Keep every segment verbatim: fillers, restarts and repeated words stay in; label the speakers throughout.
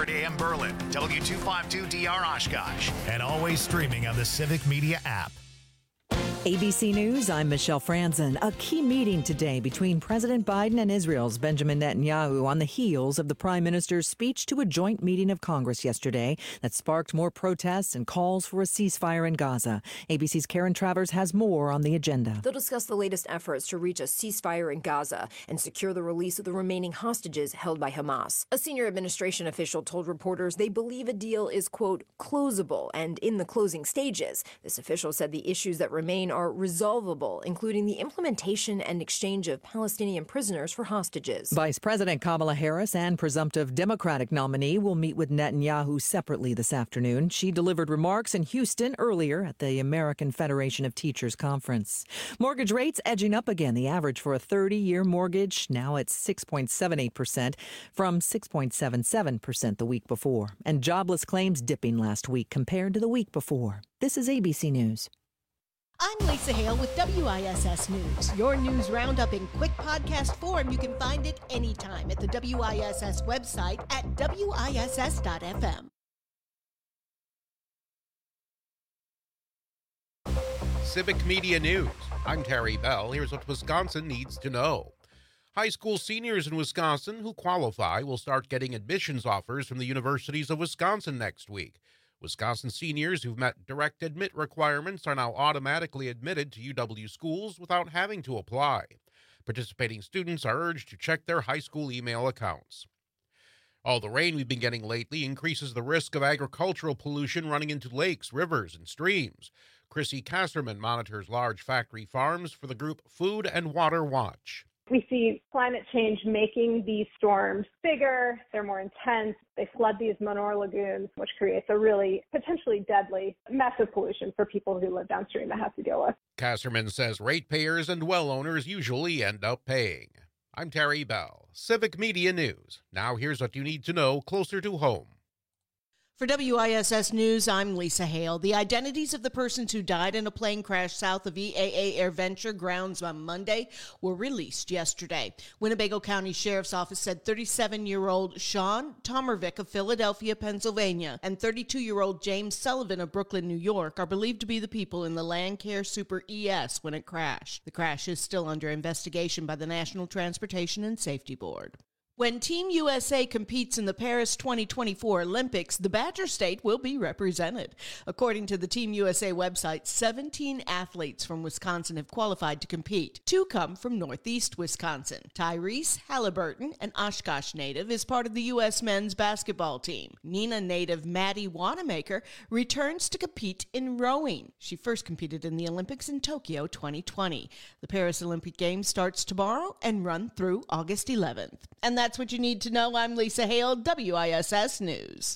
Speaker 1: hundred A M Berlin, W two fifty-two D R Oshkosh, and always streaming on the Civic Media app.
Speaker 2: A B C News, I'm Michelle Franzen. A key meeting today between President Biden and Israel's Benjamin Netanyahu on the heels of the Prime Minister's speech to a joint meeting of Congress yesterday that sparked more protests and calls for a ceasefire in Gaza. A B C's Karen Travers has more on the agenda.
Speaker 3: They'll discuss the latest efforts to reach a ceasefire in Gaza and secure the release of the remaining hostages held by Hamas. A senior administration official told reporters they believe a deal is, quote, closable and in the closing stages. This official said the issues that remain are resolvable, including the implementation and exchange of Palestinian prisoners for hostages.
Speaker 2: Vice President Kamala Harris and presumptive Democratic nominee will meet with Netanyahu separately this afternoon. She delivered remarks in Houston earlier at the American Federation of Teachers conference. Mortgage rates edging up again. The average for a thirty-year mortgage now at six point seven eight percent from six point seven seven percent the week before. And jobless claims dipping last week compared to the week before. This is A B C News.
Speaker 4: I'm Lisa Hale with W I S S News. Your news roundup in quick podcast form. You can find it anytime at the W I S S website at W I S S dot F M.
Speaker 5: Civic Media News. I'm Terry Bell. Here's what Wisconsin needs to know. High school seniors in Wisconsin who qualify will start getting admissions offers from the universities of Wisconsin next week. Wisconsin seniors who've met direct admit requirements are now automatically admitted to U W schools without having to apply. Participating students are urged to check their high school email accounts. All the rain we've been getting lately increases the risk of agricultural pollution running into lakes, rivers, and streams. Chrissy Kasserman monitors large factory farms for the group Food and Water Watch.
Speaker 6: We see climate change making these storms bigger, they're more intense, they flood these manure lagoons, which creates a really potentially deadly, massive pollution for people who live downstream that have to deal with.
Speaker 5: Kasserman says ratepayers and well owners usually end up paying. I'm Terry Bell, Civic Media News. Now here's what you need to know closer to home.
Speaker 4: For W I S S News, I'm Lisa Hale. The identities of the persons who died in a plane crash south of E A A AirVenture grounds on Monday were released yesterday. Winnebago County Sheriff's Office said thirty-seven-year-old Sean Tomervik of Philadelphia, Pennsylvania, and thirty-two-year-old James Sullivan of Brooklyn, New York, are believed to be the people in the Landcare Super E S when it crashed. The crash is still under investigation by the National Transportation and Safety Board. When Team U S A competes in the Paris twenty twenty-four Olympics, the Badger State will be represented. According to the Team U S A website, seventeen athletes from Wisconsin have qualified to compete. Two come from Northeast Wisconsin. Tyrese Halliburton, an Oshkosh native, is part of the U S men's basketball team. Neenah native Maddie Wanamaker returns to compete in rowing. She first competed in the Olympics in Tokyo twenty twenty. The Paris Olympic Games starts tomorrow and run through August eleventh. And that's what you need to know. I'm Lisa Hale, W I S S News.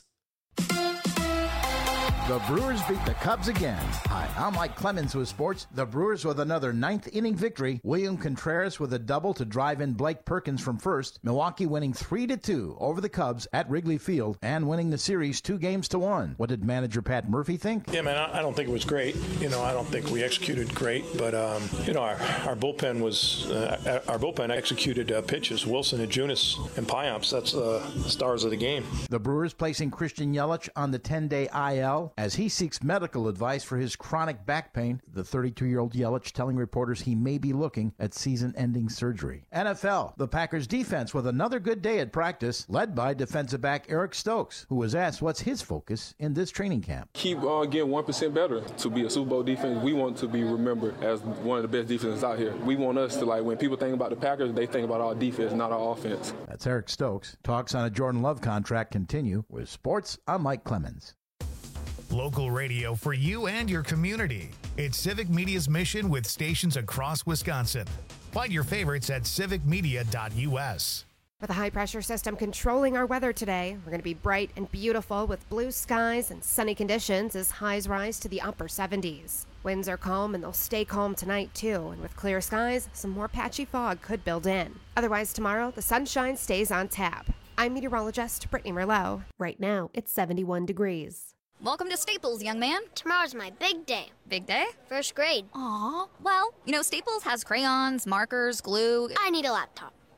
Speaker 7: The Brewers beat the Cubs again. Hi, I'm Mike Clemens with sports. The Brewers with another ninth inning victory. William Contreras with a double to drive in Blake Perkins from first. Milwaukee winning three to two over the Cubs at Wrigley Field and winning the series two games to one. What did manager Pat Murphy think?
Speaker 8: Yeah, man, I don't think it was great. You know, I don't think we executed great, but um, you know, our, our bullpen was uh, our bullpen executed uh, pitches. Wilson and Junis and Payamps, that's the uh, stars of the game.
Speaker 7: The Brewers placing Christian Yelich on the ten-day I L as he seeks medical advice for his chronic back pain. The thirty-two-year-old Yelich telling reporters he may be looking at season-ending surgery. N F L, the Packers defense with another good day at practice, led by defensive back Eric Stokes, who was asked what's his focus in this training camp.
Speaker 9: Keep uh, getting one percent better to be a Super Bowl defense. We want to be remembered as one of the best defenses out here. We want us to, like, when people think about the Packers, they think about our defense, not our offense.
Speaker 7: That's Eric Stokes. Talks on a Jordan Love contract continue. With sports, I'm Mike Clemens.
Speaker 1: Local radio for you and your community. It's Civic Media's mission with stations across Wisconsin. Find your favorites at civic media dot U S.
Speaker 10: With a high-pressure system controlling our weather today, we're going to be bright and beautiful with blue skies and sunny conditions as highs rise to the upper seventies. Winds are calm and they'll stay calm tonight too, and with clear skies, some more patchy fog could build in. Otherwise tomorrow, the sunshine stays on tap. I'm meteorologist Brittany Merlot. Right now, it's seventy-one degrees.
Speaker 11: Welcome to Staples, young man.
Speaker 12: Tomorrow's my big day.
Speaker 11: Big day?
Speaker 12: First grade.
Speaker 11: Aw, well, you know, Staples has crayons, markers, glue.
Speaker 12: I need a laptop.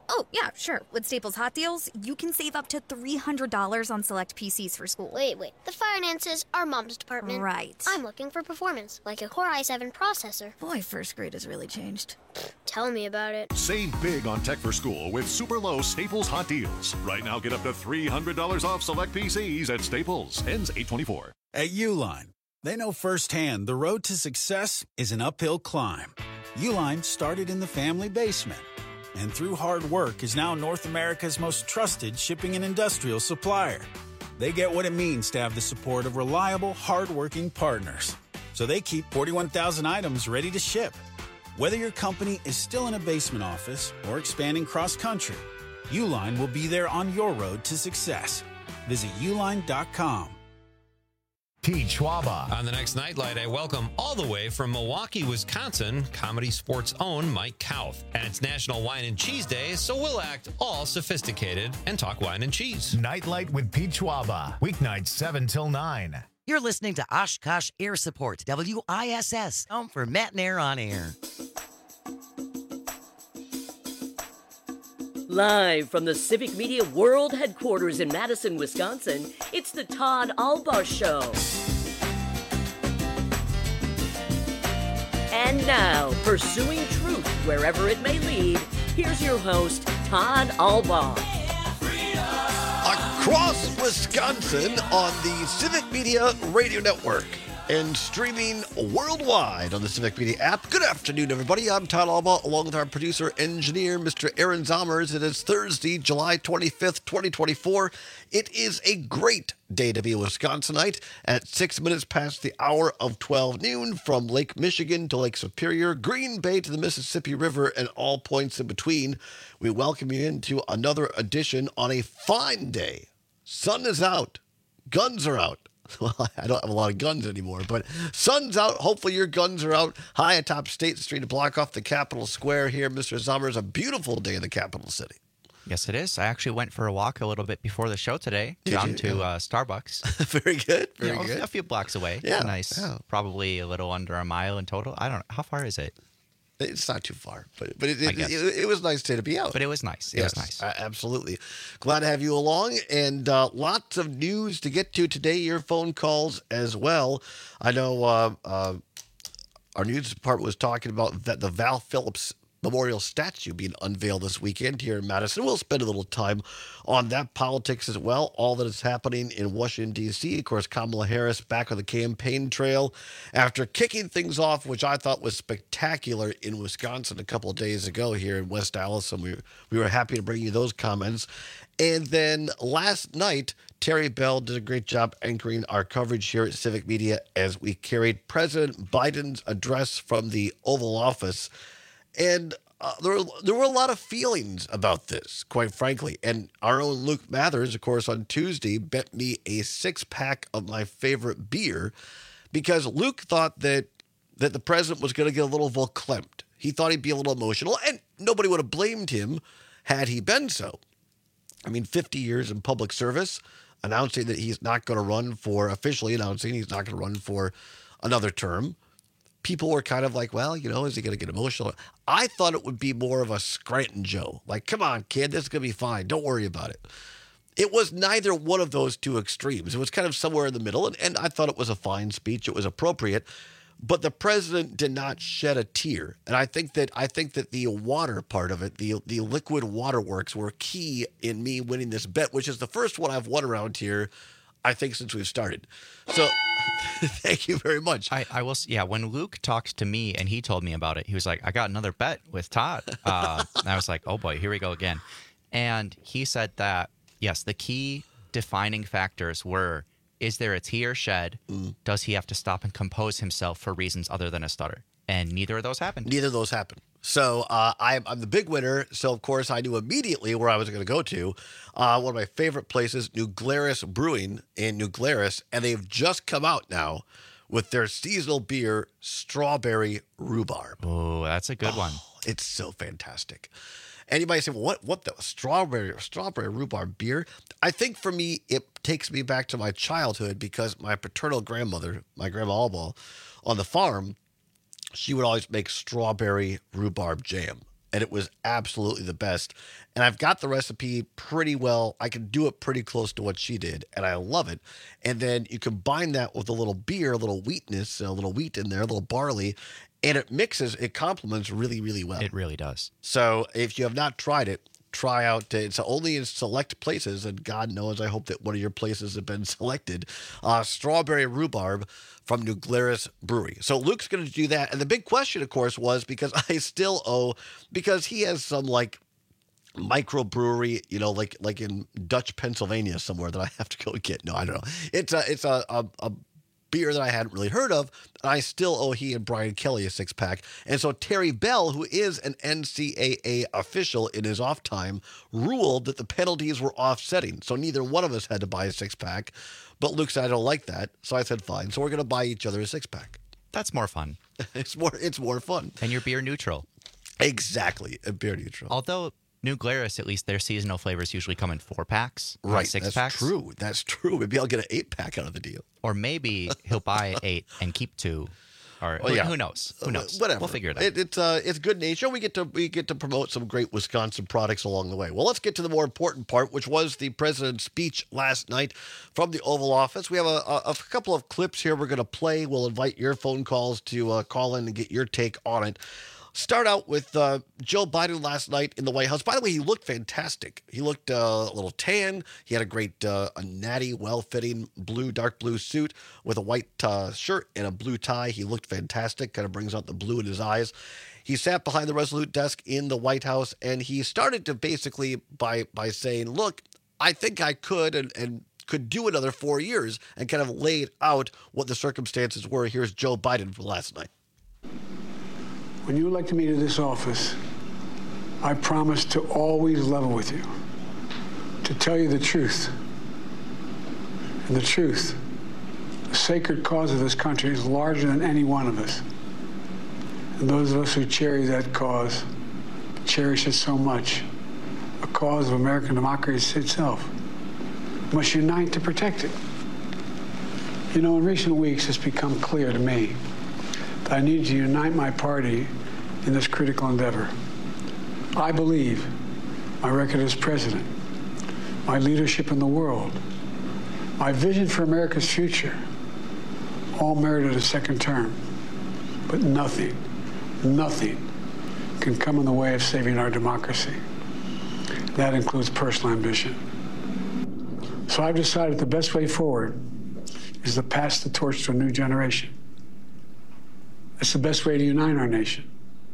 Speaker 11: Oh, yeah, sure. With Staples Hot Deals, you can save up to three hundred dollars on select P Cs for school.
Speaker 12: Wait, wait. The finances are Mom's department.
Speaker 11: Right.
Speaker 12: I'm looking for performance, like a Core i seven processor.
Speaker 11: Boy, first grade has really changed.
Speaker 12: Tell me about it.
Speaker 13: Save big on tech for school with super low Staples Hot Deals. Right now, get up to three hundred dollars off select P Cs at Staples. Ends eight twenty-four.
Speaker 14: At Uline, they know firsthand the road to success is an uphill climb. Uline started in the family basement, and through hard work is now North America's most trusted shipping and industrial supplier. They get what it means to have the support of reliable, hardworking partners. So they keep forty-one thousand items ready to ship. Whether your company is still in a basement office or expanding cross-country, Uline will be there on your road to success. Visit uline dot com.
Speaker 1: Pete Schwaba.
Speaker 15: On the next Nightlight, I welcome all the way from Milwaukee, Wisconsin, Comedy Sports' own Mike Kauth. And it's National Wine and Cheese Day, so we'll act all sophisticated and talk wine and cheese.
Speaker 1: Nightlight with Pete Schwaba. Weeknights seven till nine.
Speaker 16: You're listening to Oshkosh Air Support, W I S S, home for Matt and Air on Air.
Speaker 17: Live from the Civic Media World Headquarters in Madison, Wisconsin, it's the Todd Alba Show. And now, pursuing truth wherever it may lead, here's your host, Todd Alba.
Speaker 18: Across Wisconsin on the Civic Media Radio Network and streaming worldwide on the Civic Media app. Good afternoon, everybody. I'm Todd Alba, along with our producer engineer, Mister Aaron Zommers. It is Thursday, July twenty-fifth, twenty twenty-four. It is a great day to be a Wisconsinite at six minutes past the hour of twelve noon from Lake Michigan to Lake Superior, Green Bay to the Mississippi River, and all points in between. We welcome you into another edition on a fine day. Sun is out. Guns are out. Well, I don't have a lot of guns anymore, but sun's out. Hopefully your guns are out. High atop State Street to block off the Capitol Square here. Mister Zommers, a beautiful day in the capital city.
Speaker 19: Yes, it is. I actually went for a walk a little bit before the show today,
Speaker 18: Did
Speaker 19: down
Speaker 18: you?
Speaker 19: to uh, Starbucks.
Speaker 18: Very good. Very
Speaker 19: you know,
Speaker 18: good.
Speaker 19: A few blocks away.
Speaker 18: Yeah.
Speaker 19: Nice.
Speaker 18: Yeah.
Speaker 19: Probably a little under a mile in total. I don't know. How far is it?
Speaker 18: It's not too far, but but it,
Speaker 19: I
Speaker 18: it,
Speaker 19: guess.
Speaker 18: it, it was nice day to be out.
Speaker 19: But it was nice. It
Speaker 18: Yes,
Speaker 19: was nice.
Speaker 18: uh, absolutely. Glad to have you along, and uh, lots of news to get to today. Your phone calls as well. I know uh, uh, our news department was talking about that the Val Phillips Memorial statue being unveiled this weekend here in Madison. We'll spend a little time on that, politics as well, all that is happening in Washington, D C. Of course, Kamala Harris back on the campaign trail after kicking things off, which I thought was spectacular in Wisconsin a couple of days ago here in West Allis, and we, we were happy to bring you those comments. And then last night, Terry Bell did a great job anchoring our coverage here at Civic Media as we carried President Biden's address from the Oval Office. And uh, there, were, there were a lot of feelings about this, quite frankly. And our own Luke Mathers, of course, on Tuesday, bet me a six-pack of my favorite beer because Luke thought that that the president was going to get a little verklempt. He thought he'd be a little emotional, and nobody would have blamed him had he been so. I mean, fifty years in public service, announcing that he's not going to run for, officially announcing he's not going to run for another term. People were kind of like, well, you know, is he going to get emotional? I thought it would be more of a Scranton Joe. Like, come on, kid, this is going to be fine. Don't worry about it. It was neither one of those two extremes. It was kind of somewhere in the middle, and, and I thought it was a fine speech. It was appropriate. But the president did not shed a tear. And I think that I think that the water part of it, the, the liquid waterworks, were key in me winning this bet, which is the first one I've won around here, I think, since we've started. So thank you very much.
Speaker 19: I, I will. Yeah, when Luke talked to me and he told me about it, he was like, I got another bet with Todd. Uh, and I was like, oh boy, here we go again. And he said that, yes, the key defining factors were, is there a tear shed? Mm. Does he have to stop and compose himself for reasons other than a stutter? And neither of those happened.
Speaker 18: Neither of those happened. So uh, I'm, I'm the big winner. So, of course, I knew immediately where I was going to go to. Uh, one of my favorite places, New Glarus Brewing in New Glarus. And they've just come out now with their seasonal beer, Strawberry Rhubarb.
Speaker 19: Oh, that's a good
Speaker 18: oh,
Speaker 19: one.
Speaker 18: It's so fantastic. And you might say, well, what, what the strawberry, strawberry rhubarb beer? I think for me, it takes me back to my childhood because my paternal grandmother, my grandma Alba, on the farm, she would always make strawberry rhubarb jam. and it was absolutely the best. And I've got the recipe pretty well. I can do it pretty close to what she did, and I love it. And then you combine that with a little beer, a little wheatness, a little wheat in there, a little barley, and it mixes, it complements really, really well.
Speaker 19: It really does.
Speaker 18: So if you have not tried it, try out. It's only in select places, and God knows, I hope that one of your places have been selected. Uh, strawberry rhubarb from New Glarus Brewery. So Luke's going to do that. And the big question, of course, was because I still owe, because he has some like microbrewery, you know, like like in Dutch Pennsylvania somewhere that I have to go get. No, I don't know. It's a it's a a, a beer that I hadn't really heard of, and I still owe he and Brian Kelly a six-pack. And so Terry Bell, who is an N C A A official in his off time, ruled that the penalties were offsetting. So neither one of us had to buy a six-pack. But Luke said, I don't like that. So I said, fine. So we're going to buy each other a six-pack.
Speaker 19: That's more fun.
Speaker 18: it's more It's more fun.
Speaker 19: And you're beer neutral.
Speaker 18: Exactly. A beer neutral.
Speaker 19: Although New Glarus, at least their seasonal flavors usually come in four packs,
Speaker 18: right?
Speaker 19: Six
Speaker 18: that's
Speaker 19: packs.
Speaker 18: true. That's true. Maybe I'll get an eight pack out of the deal,
Speaker 19: or maybe he'll buy eight and keep two, or
Speaker 18: well, yeah.
Speaker 19: who knows? Who knows?
Speaker 18: Uh, whatever.
Speaker 19: We'll figure it out.
Speaker 18: It, it's uh, it's good nature. We get to we get to promote some great Wisconsin products along the way. Well, let's get to the more important part, which was the president's speech last night from the Oval Office. We have a, a, a couple of clips here we're going to play. We'll invite your phone calls to uh, call in and get your take on it. Start out with uh, Joe Biden last night in the White House. By the way, he looked fantastic. He looked uh, a little tan. He had a great, uh, a natty, well-fitting blue, dark blue suit with a white uh, shirt and a blue tie. He looked fantastic. Kind of brings out the blue in his eyes. He sat behind the Resolute desk in the White House, and he started to basically by by saying, "Look, I think I could and and." could do another four years," and kind of laid out what the circumstances were. Here's Joe Biden from last night.
Speaker 20: When you elected me to this office, I promised to always level with you, to tell you the truth. And the truth, the sacred cause of this country is larger than any one of us. And those of us who cherish that cause, cherish it so much, a cause of American democracy itself, must unite to protect it. You know, in recent weeks, it's become clear to me that I need to unite my party in this critical endeavor. I believe my record as president, my leadership in the world, my vision for America's future, all merited a second term. But nothing, nothing can come in the way of saving our democracy. That includes personal ambition. So I've decided the best way forward is to pass the torch to a new generation. It's the best way to unite our nation.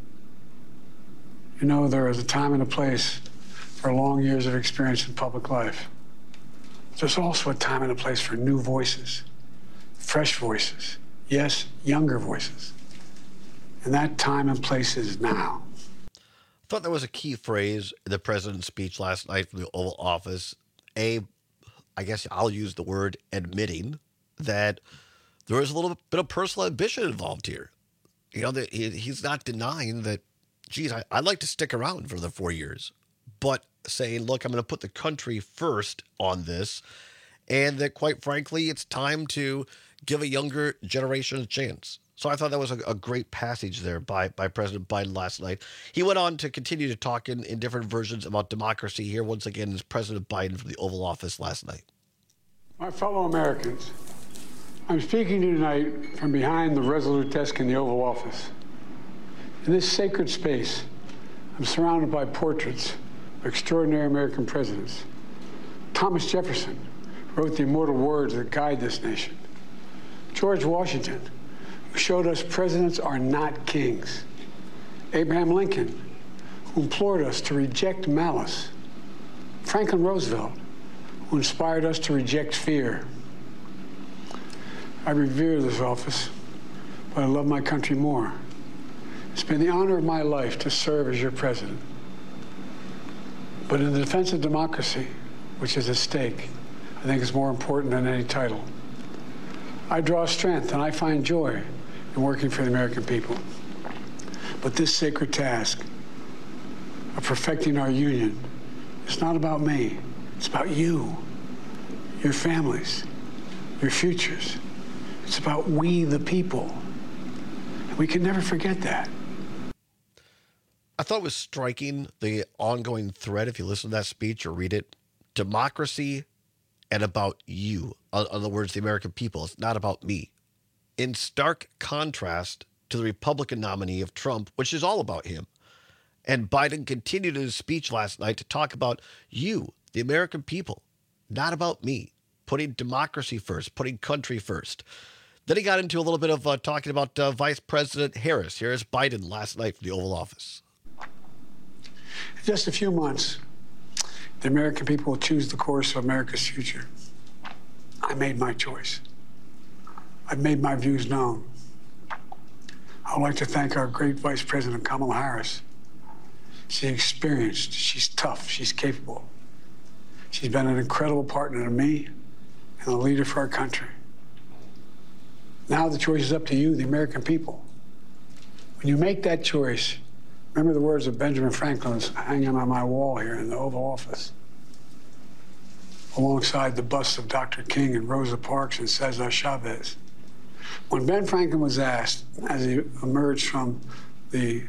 Speaker 20: You know, there is a time and a place for long years of experience in public life. There's also a time and a place for new voices, fresh voices, yes, younger voices. And that time and place is now.
Speaker 18: I thought that was a key phrase in the president's speech last night from the Oval Office. A, I guess I'll use the word admitting that there is a little bit of personal ambition involved here. You know, that he, he's not denying that, geez, I, I'd like to stick around for the four years, but saying, look, I'm going to put the country first on this, and that, quite frankly, it's time to give a younger generation a chance. So I thought that was a, a great passage there by, by President Biden last night. He went on to continue to talk in, in different versions about democracy. Here, once again, is President Biden from the Oval Office last night.
Speaker 20: My fellow Americans, I'm speaking to you tonight from behind the Resolute desk in the Oval Office. In this sacred space, I'm surrounded by portraits of extraordinary American presidents. Thomas Jefferson wrote the immortal words that guide this nation. George Washington, who showed us presidents are not kings. Abraham Lincoln, who implored us to reject malice. Franklin Roosevelt, who inspired us to reject fear. I revere this office, but I love my country more. It's been the honor of my life to serve as your president. But in the defense of democracy, which is at stake, I think is more important than any title. I draw strength and I find joy in working for the American people. But this sacred task of perfecting our union is not about me. It's about you, your families, your futures. It's about we, the people. And we can never forget that.
Speaker 18: I thought it was striking, the ongoing thread, if you listen to that speech or read it, democracy and about you. In other words, the American people. It's not about me. In stark contrast to the Republican nominee of Trump, which is all about him. And Biden continued in his speech last night to talk about you, the American people, not about me, putting democracy first, putting country first. Then he got into a little bit of uh, talking about uh, Vice President Harris. Here's Biden last night from the Oval Office.
Speaker 20: In just a few months, the American people will choose the course of America's future. I made my choice. I've made my views known. I would like to thank our great Vice President Kamala Harris. She's experienced, she's tough, she's capable. She's been an incredible partner to me and a leader for our country. Now the choice is up to you, the American people. When you make that choice, remember the words of Benjamin Franklin hanging on my wall here in the Oval Office, alongside the busts of Doctor King and Rosa Parks and Cesar Chavez. When Ben Franklin was asked, as he emerged from the,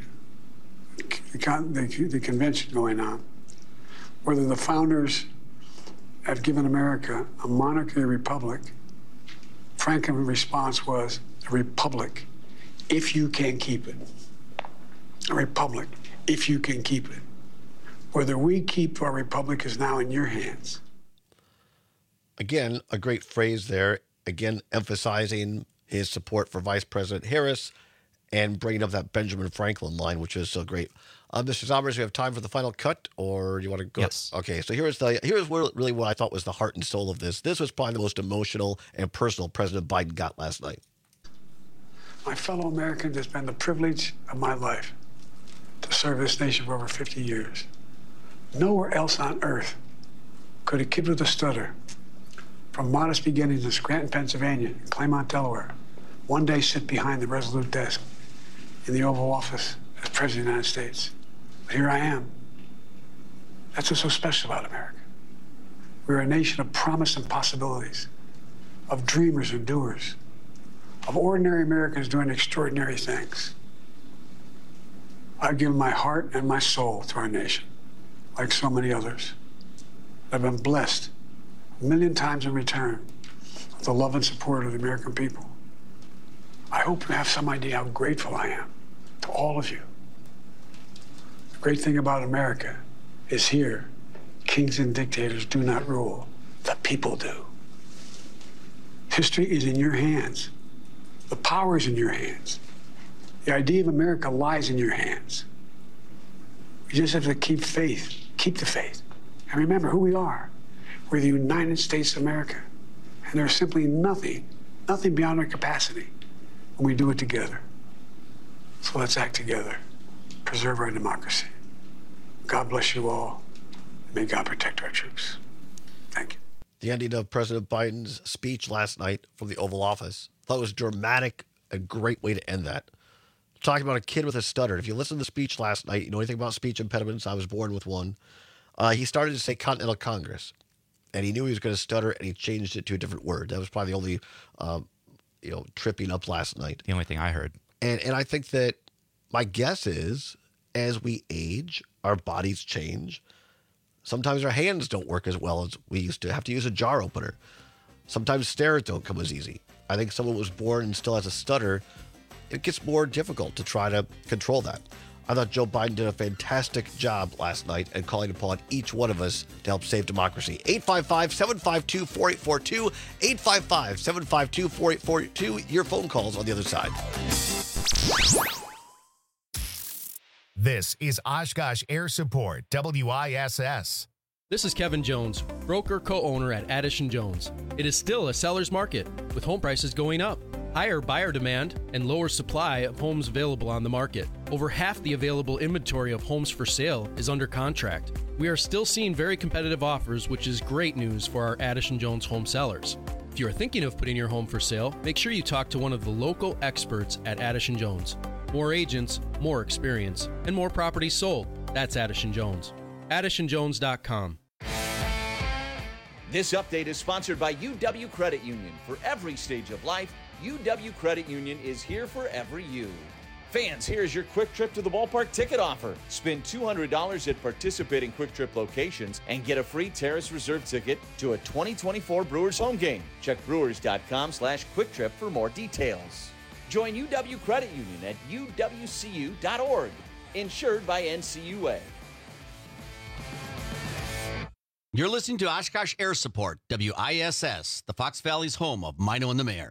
Speaker 20: the, the convention going on, whether the founders have given America a monarchy or republic, Franklin's response was, a republic, if you can keep it. A republic, if you can keep it. Whether we keep our republic is now in your hands.
Speaker 18: Again, a great phrase there. Again, emphasizing his support for Vice President Harris and bringing up that Benjamin Franklin line, which is so great. Uh, Mister Zombers, we have time for the final cut, or do you want to go?
Speaker 19: Yes.
Speaker 18: Okay, so here's the here's where, really what I thought was the heart and soul of this. This was probably the most emotional and personal President Biden got last night.
Speaker 20: My fellow Americans, it's been the privilege of my life to serve this nation for over fifty years. Nowhere else on earth could a kid with a stutter, from modest beginnings in Scranton, Pennsylvania, and Claymont, Delaware, one day sit behind the resolute desk in the Oval Office as President of the United States. But here I am. That's what's so special about America. We're a nation of promise and possibilities, of dreamers and doers, of ordinary Americans doing extraordinary things. I've given my heart and my soul to our nation, like so many others. I've been blessed a million times in return with the love and support of the American people. I hope you have some idea how grateful I am to all of you. The great thing about America is here, kings and dictators do not rule, the people do. History is in your hands. The power is in your hands. The idea of America lies in your hands. We just have to keep faith, keep the faith. And remember who we are. We're the United States of America. And there's simply nothing, nothing beyond our capacity when we do it together. So let's act together, preserve our democracy. God bless you all. May God protect our troops. Thank you.
Speaker 18: The ending of President Biden's speech last night from the Oval Office. I thought it was dramatic, a great way to end that. Talking about a kid with a stutter. If you listen to the speech last night, you know anything about speech impediments, I was born with one. Uh, he started to say Continental Congress, and he knew he was going to stutter, and he changed it to a different word. That was probably the only, uh, you know, tripping up last night.
Speaker 19: The only thing I heard.
Speaker 18: And and I think that my guess is, as we age, our bodies change. Sometimes our hands don't work as well as we used to. Have to use a jar opener. Sometimes stairs don't come as easy. I think someone was born and still has a stutter, it gets more difficult to try to control that. I thought Joe Biden did a fantastic job last night at calling upon each one of us to help save democracy. eight five five, seven five two, four eight four two, eight five five, seven five two, four eight four two. Your phone calls on the other side.
Speaker 1: This is Oshkosh Air Support, W I S S.
Speaker 21: This is Kevin Jones, broker co-owner at Addison Jones. It is still a seller's market, with home prices going up, higher buyer demand, and lower supply of homes available on the market. Over half the available inventory of homes for sale is under contract. We are still seeing very competitive offers, which is great news for our Addison Jones home sellers. If you are thinking of putting your home for sale, make sure you talk to one of the local experts at Addison Jones. More agents, more experience, and more properties sold. That's Addison Jones. Addison Jones dot com.
Speaker 22: This update is sponsored by U W Credit Union. For every stage of life, U W Credit Union is here for every you. Fans, here's your Quick Trip to the Ballpark ticket offer. Spend two hundred dollars at participating Quick Trip locations and get a free Terrace Reserve ticket to a twenty twenty-four Brewers home game. Check brewers.com slash quick trip for more details. Join U W Credit Union at U W C U dot org. Insured by N C U A.
Speaker 2: You're listening to Oshkosh Air Support, W I S S, the Fox Valley's home of Mino and the Mayor.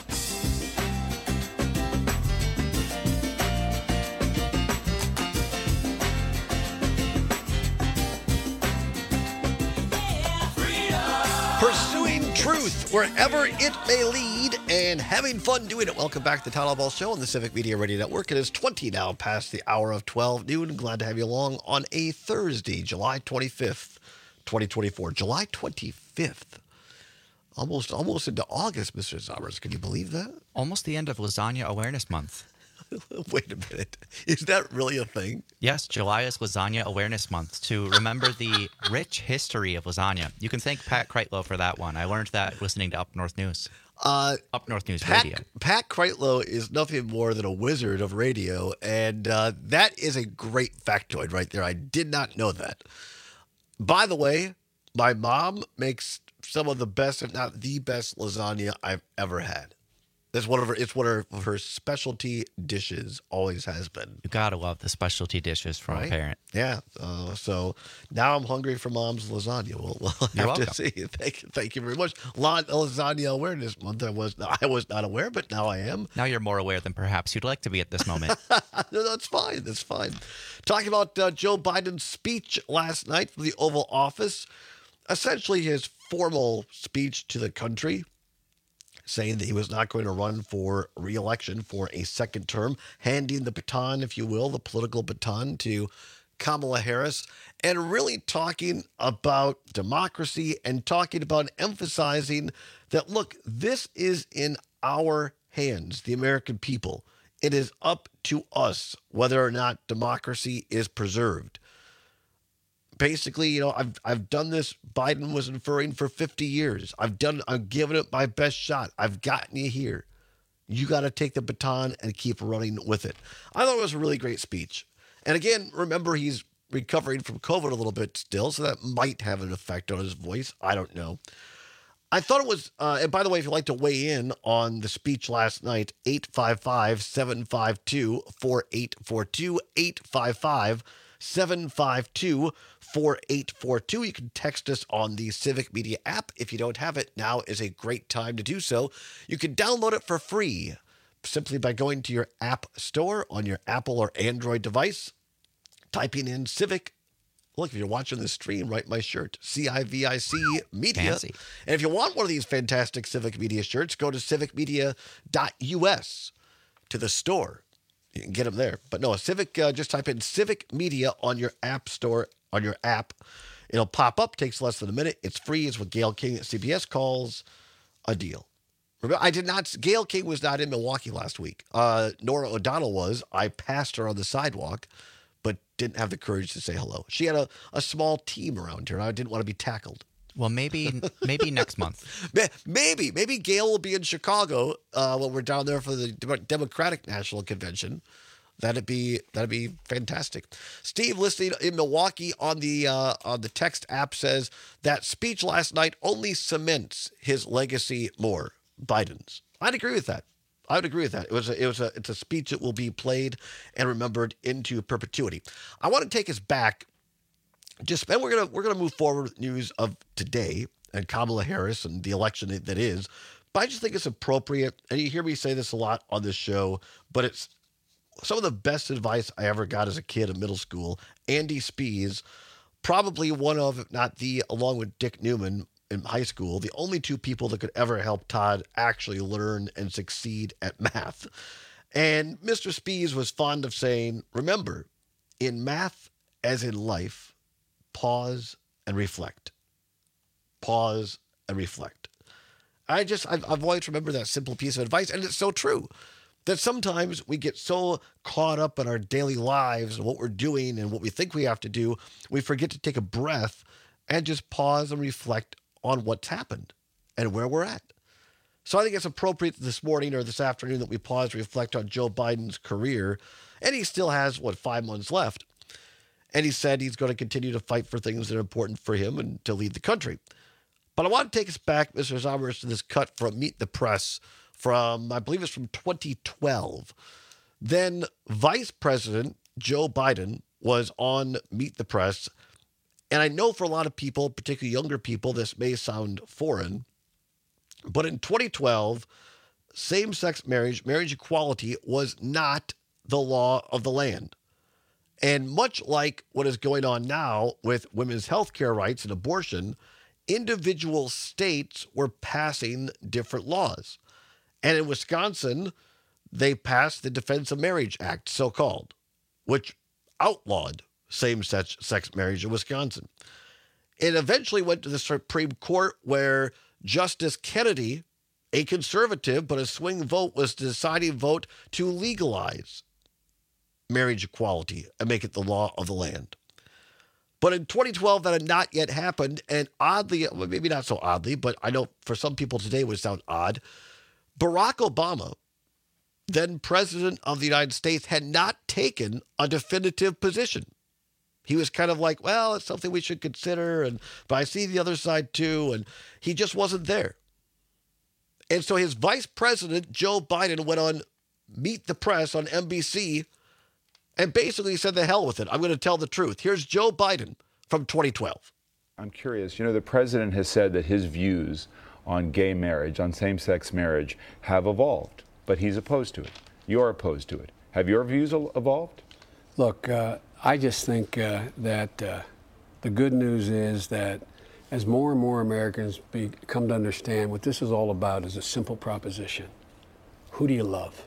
Speaker 18: Pursuing truth wherever it may lead and having fun doing it. Welcome back to the Town Hall Ball Show on the Civic Media Radio Network. It is twenty now past the hour of twelve noon. Glad to have you along on a Thursday, July twenty-fifth, twenty twenty-four. July twenty-fifth. Almost, almost into August, Mister Zommers. Can you believe that?
Speaker 19: Almost the end of Lasagna Awareness Month.
Speaker 18: Wait a minute. Is that really a thing?
Speaker 19: Yes, July is Lasagna Awareness Month to remember the rich history of lasagna. You can thank Pat Kreitlow for that one. I learned that listening to Up North News.
Speaker 18: Uh,
Speaker 19: Up North News
Speaker 18: Pat,
Speaker 19: Radio.
Speaker 18: Pat Kreitlow is nothing more than a wizard of radio, and uh, that is a great factoid right there. I did not know that. By the way, my mom makes some of the best, if not the best, lasagna I've ever had. It's one of her. It's one of her specialty dishes. Always has been.
Speaker 19: You gotta love the specialty dishes from
Speaker 18: Right?
Speaker 19: a parent.
Speaker 18: Yeah. Uh, so now I'm hungry for Mom's lasagna. We'll, we'll have
Speaker 19: You're
Speaker 18: to
Speaker 19: welcome.
Speaker 18: see. Thank you. Thank you very much. La- Lasagna Awareness Month. I was I was not aware, but now I am.
Speaker 19: Now you're more aware than perhaps you'd like to be at this moment.
Speaker 18: No, that's fine. That's fine. Talking about uh, Joe Biden's speech last night from the Oval Office, essentially his formal speech to the country, saying that he was not going to run for re-election for a second term, handing the baton, if you will, the political baton to Kamala Harris, and really talking about democracy and talking about emphasizing that, look, this is in our hands, the American people. It is up to us whether or not democracy is preserved. Basically, you know, I've I've done this. Biden was inferring for fifty years. I've done. I've given it my best shot. I've gotten you here. You got to take the baton and keep running with it. I thought it was a really great speech. And again, remember he's recovering from COVID a little bit still, so that might have an effect on his voice. I don't know. I thought it was. Uh, and by the way, if you'd like to weigh in on the speech last night, eight five five, seven five two, four eight four two, eight five five, seven five two, four eight four two. You can text us on the Civic Media app. If you don't have it, now is a great time to do so. You can download it for free simply by going to your app store on your Apple or Android device, typing in Civic. Look, if you're watching the stream, write my shirt, C I V I C Media.
Speaker 19: Fancy.
Speaker 18: And if you want one of these fantastic Civic Media shirts, go to civic media dot U S to the store. You can get them there. But no, Civic, uh, just type in Civic Media on your app store, on your app. It'll pop up, takes less than a minute. It's free. It's what Gail King at C B S calls a deal. Remember, I did not, Gail King was not in Milwaukee last week. Uh, Nora O'Donnell was. I passed her on the sidewalk, but didn't have the courage to say hello. She had a, a small team around her. I didn't want to be tackled.
Speaker 19: Well, maybe maybe next month.
Speaker 18: Maybe. Maybe Gail will be in Chicago uh, when we're down there for the Democratic National Convention. That'd be that'd be fantastic. Steve, listening in Milwaukee on the uh, on the text app, says that speech last night only cements his legacy more. Biden's. I'd agree with that. I would agree with that. It was a, it was a it's a speech that will be played and remembered into perpetuity. I want to take us back. Just and we're gonna we're gonna move forward with news of today and Kamala Harris and the election that is. But I just think it's appropriate, and you hear me say this a lot on this show, but it's some of the best advice I ever got as a kid in middle school. Andy Spies, probably one of, if not the, along with Dick Newman in high school, the only two people that could ever help Todd actually learn and succeed at math. And Mister Spies was fond of saying, remember, in math as in life, pause and reflect. Pause and reflect. I just, I've, I've always remembered that simple piece of advice, and it's so true. That sometimes we get so caught up in our daily lives and what we're doing and what we think we have to do, we forget to take a breath and just pause and reflect on what's happened and where we're at. So I think it's appropriate this morning or this afternoon that we pause to reflect on Joe Biden's career. And he still has, what, five months left. And he said he's going to continue to fight for things that are important for him and to lead the country. But I want to take us back, Mister Zommers, to this cut from Meet the Press from, I believe it's from twenty twelve. Then Vice President Joe Biden was on Meet the Press. And I know for a lot of people, particularly younger people, this may sound foreign. But in twenty twelve, same-sex marriage, marriage equality was not the law of the land. And much like what is going on now with women's health care rights and abortion, individual states were passing different laws. And in Wisconsin, they passed the Defense of Marriage Act, so-called, which outlawed same-sex sex marriage in Wisconsin. It eventually went to the Supreme Court where Justice Kennedy, a conservative but a swing vote, was the deciding vote to legalize marriage equality and make it the law of the land. But in twenty twelve, that had not yet happened. And oddly, well, maybe not so oddly, but I know for some people today it would sound odd, Barack Obama, then president of the United States, had not taken a definitive position. He was kind of like, well, it's something we should consider, and but I see the other side too, and he just wasn't there. And so his vice president, Joe Biden, went on Meet the Press on N B C and basically said, the hell with it. I'm going to tell the truth. Here's Joe Biden from twenty twelve.
Speaker 3: I'm curious. You know, the president has said that his views on gay marriage, on same-sex marriage, have evolved, but he's opposed to it. You're opposed to it. Have your views evolved?
Speaker 20: Look, uh, I just think uh, that uh, the good news is that as more and more Americans be, come to understand what this is all about is a simple proposition. Who do you love?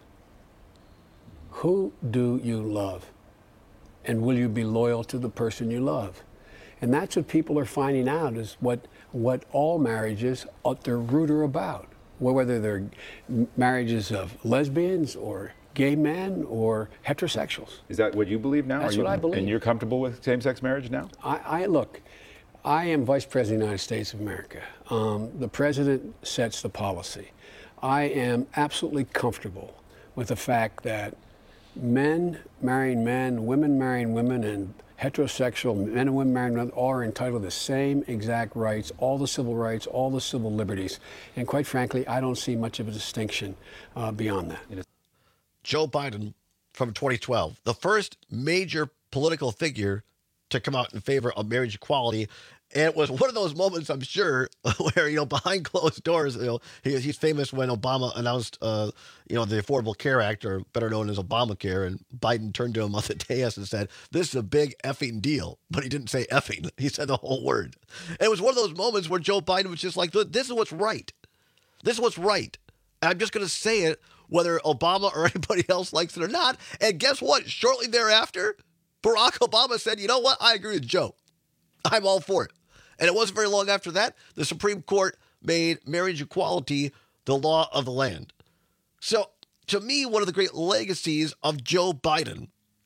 Speaker 20: Who do you love? And will you be loyal to the person you love? And that's what people are finding out is what, what all marriages at their root are about. Whether they're marriages of lesbians or gay men or heterosexuals.
Speaker 3: Is that what you believe now?
Speaker 20: That's
Speaker 3: Are you,
Speaker 20: what I believe.
Speaker 3: And you're comfortable with same-sex marriage now?
Speaker 20: I, I look, I am Vice President of the United States of America. Um, the President sets the policy. I am absolutely comfortable with the fact that men marrying men, women marrying women, and heterosexual men and women marrying women are entitled to the same exact rights, all the civil rights, all the civil liberties. And quite frankly, I don't see much of a distinction uh, beyond that.
Speaker 18: Joe Biden from twenty twelve, the first major political figure to come out in favor of marriage equality. And it was one of those moments, I'm sure, where, you know, behind closed doors, you know, he, he's famous when Obama announced, uh, you know, the Affordable Care Act, or better known as Obamacare, and Biden turned to him on the dais and said, this is a big effing deal. But he didn't say effing. He said the whole word. And it was one of those moments where Joe Biden was just like, this is what's right. This is what's right. And I'm just going to say it, whether Obama or anybody else likes it or not. And guess what? Shortly thereafter, Barack Obama said, you know what? I agree with Joe. I'm all for it. And it wasn't very long after that, the Supreme Court made marriage equality the law of the land. So, to me, one of the great legacies of Joe Biden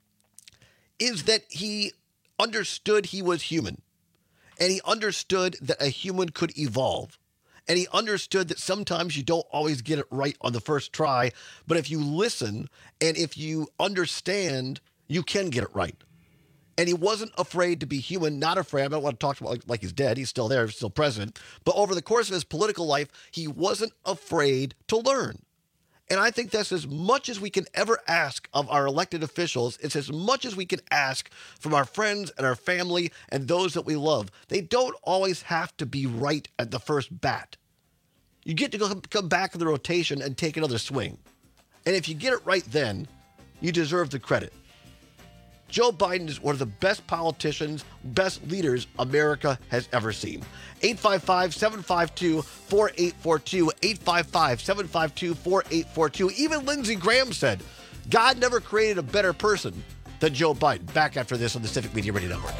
Speaker 18: is that he understood he was human. And he understood that a human could evolve. And he understood that sometimes you don't always get it right on the first try. But if you listen and if you understand, you can get it right. And he wasn't afraid to be human, not afraid. I don't want to talk about like, like he's dead. He's still there, he's still president. But over the course of his political life, he wasn't afraid to learn. And I think that's as much as we can ever ask of our elected officials. It's as much as we can ask from our friends and our family and those that we love. They don't always have to be right at the first bat. You get to go, come back in the rotation and take another swing. And if you get it right then, you deserve the credit. Joe Biden is one of the best politicians, best leaders America has ever seen. eight five five, seven five two, four eight four two, eight five five, seven five two, four eight four two. Even Lindsey Graham said, God never created a better person than Joe Biden. Back after this on the Civic Media Radio Network.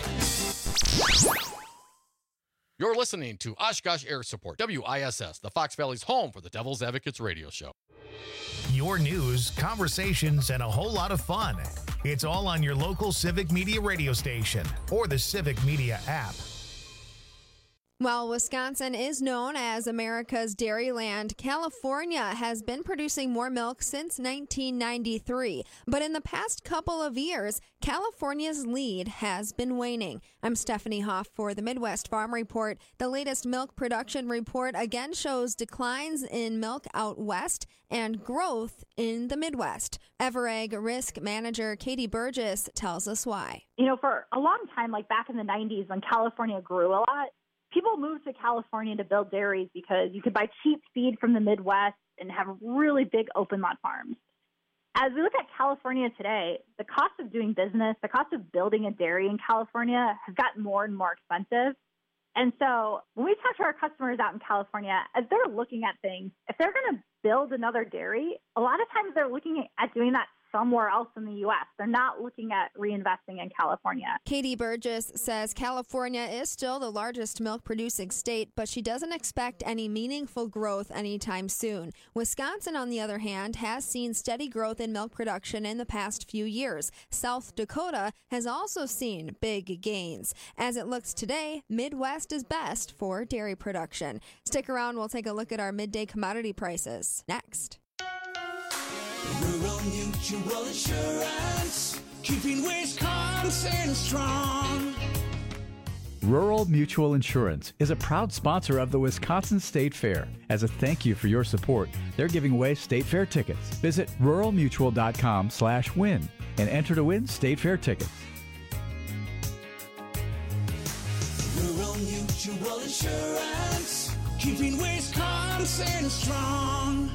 Speaker 6: You're listening to Oshkosh Air Support, W I S S, the Fox Valley's home for the Devil's Advocates radio show.
Speaker 1: Your news, conversations, and a whole lot of fun. It's all on your local Civic Media radio station or the Civic Media app.
Speaker 4: While Wisconsin is known as America's dairyland, California has been producing more milk since nineteen ninety-three. But in the past couple of years, California's lead has been waning. I'm Stephanie Hoff for the Midwest Farm Report. The latest milk production report again shows declines in milk out west and growth in the Midwest. Everegg risk manager Katie Burgess tells us why.
Speaker 5: You know, for a long time, like back in the nineties when California grew a lot, people moved to California to build dairies because you could buy cheap feed from the Midwest and have really big open lot farms. As we look at California today, the cost of doing business, the cost of building a dairy in California has gotten more and more expensive. And so when we talk to our customers out in California, as they're looking at things, if they're going to build another dairy, a lot of times they're looking at doing that somewhere else in the U S. They're not looking at reinvesting in California.
Speaker 4: Katie Burgess says California is still the largest milk-producing state, but she doesn't expect any meaningful growth anytime soon. Wisconsin, on the other hand, has seen steady growth in milk production in the past few years. South Dakota has also seen big gains. As it looks today, Midwest is best for dairy production. Stick around, we'll take a look at our midday commodity prices next.
Speaker 23: Rural Mutual Insurance, keeping Wisconsin strong.
Speaker 24: Rural Mutual Insurance is a proud sponsor of the Wisconsin State Fair. As a thank you for your support, they're giving away State Fair tickets. Visit rural mutual dot com slash win and enter to win State Fair tickets.
Speaker 23: Rural Mutual Insurance, keeping Wisconsin strong.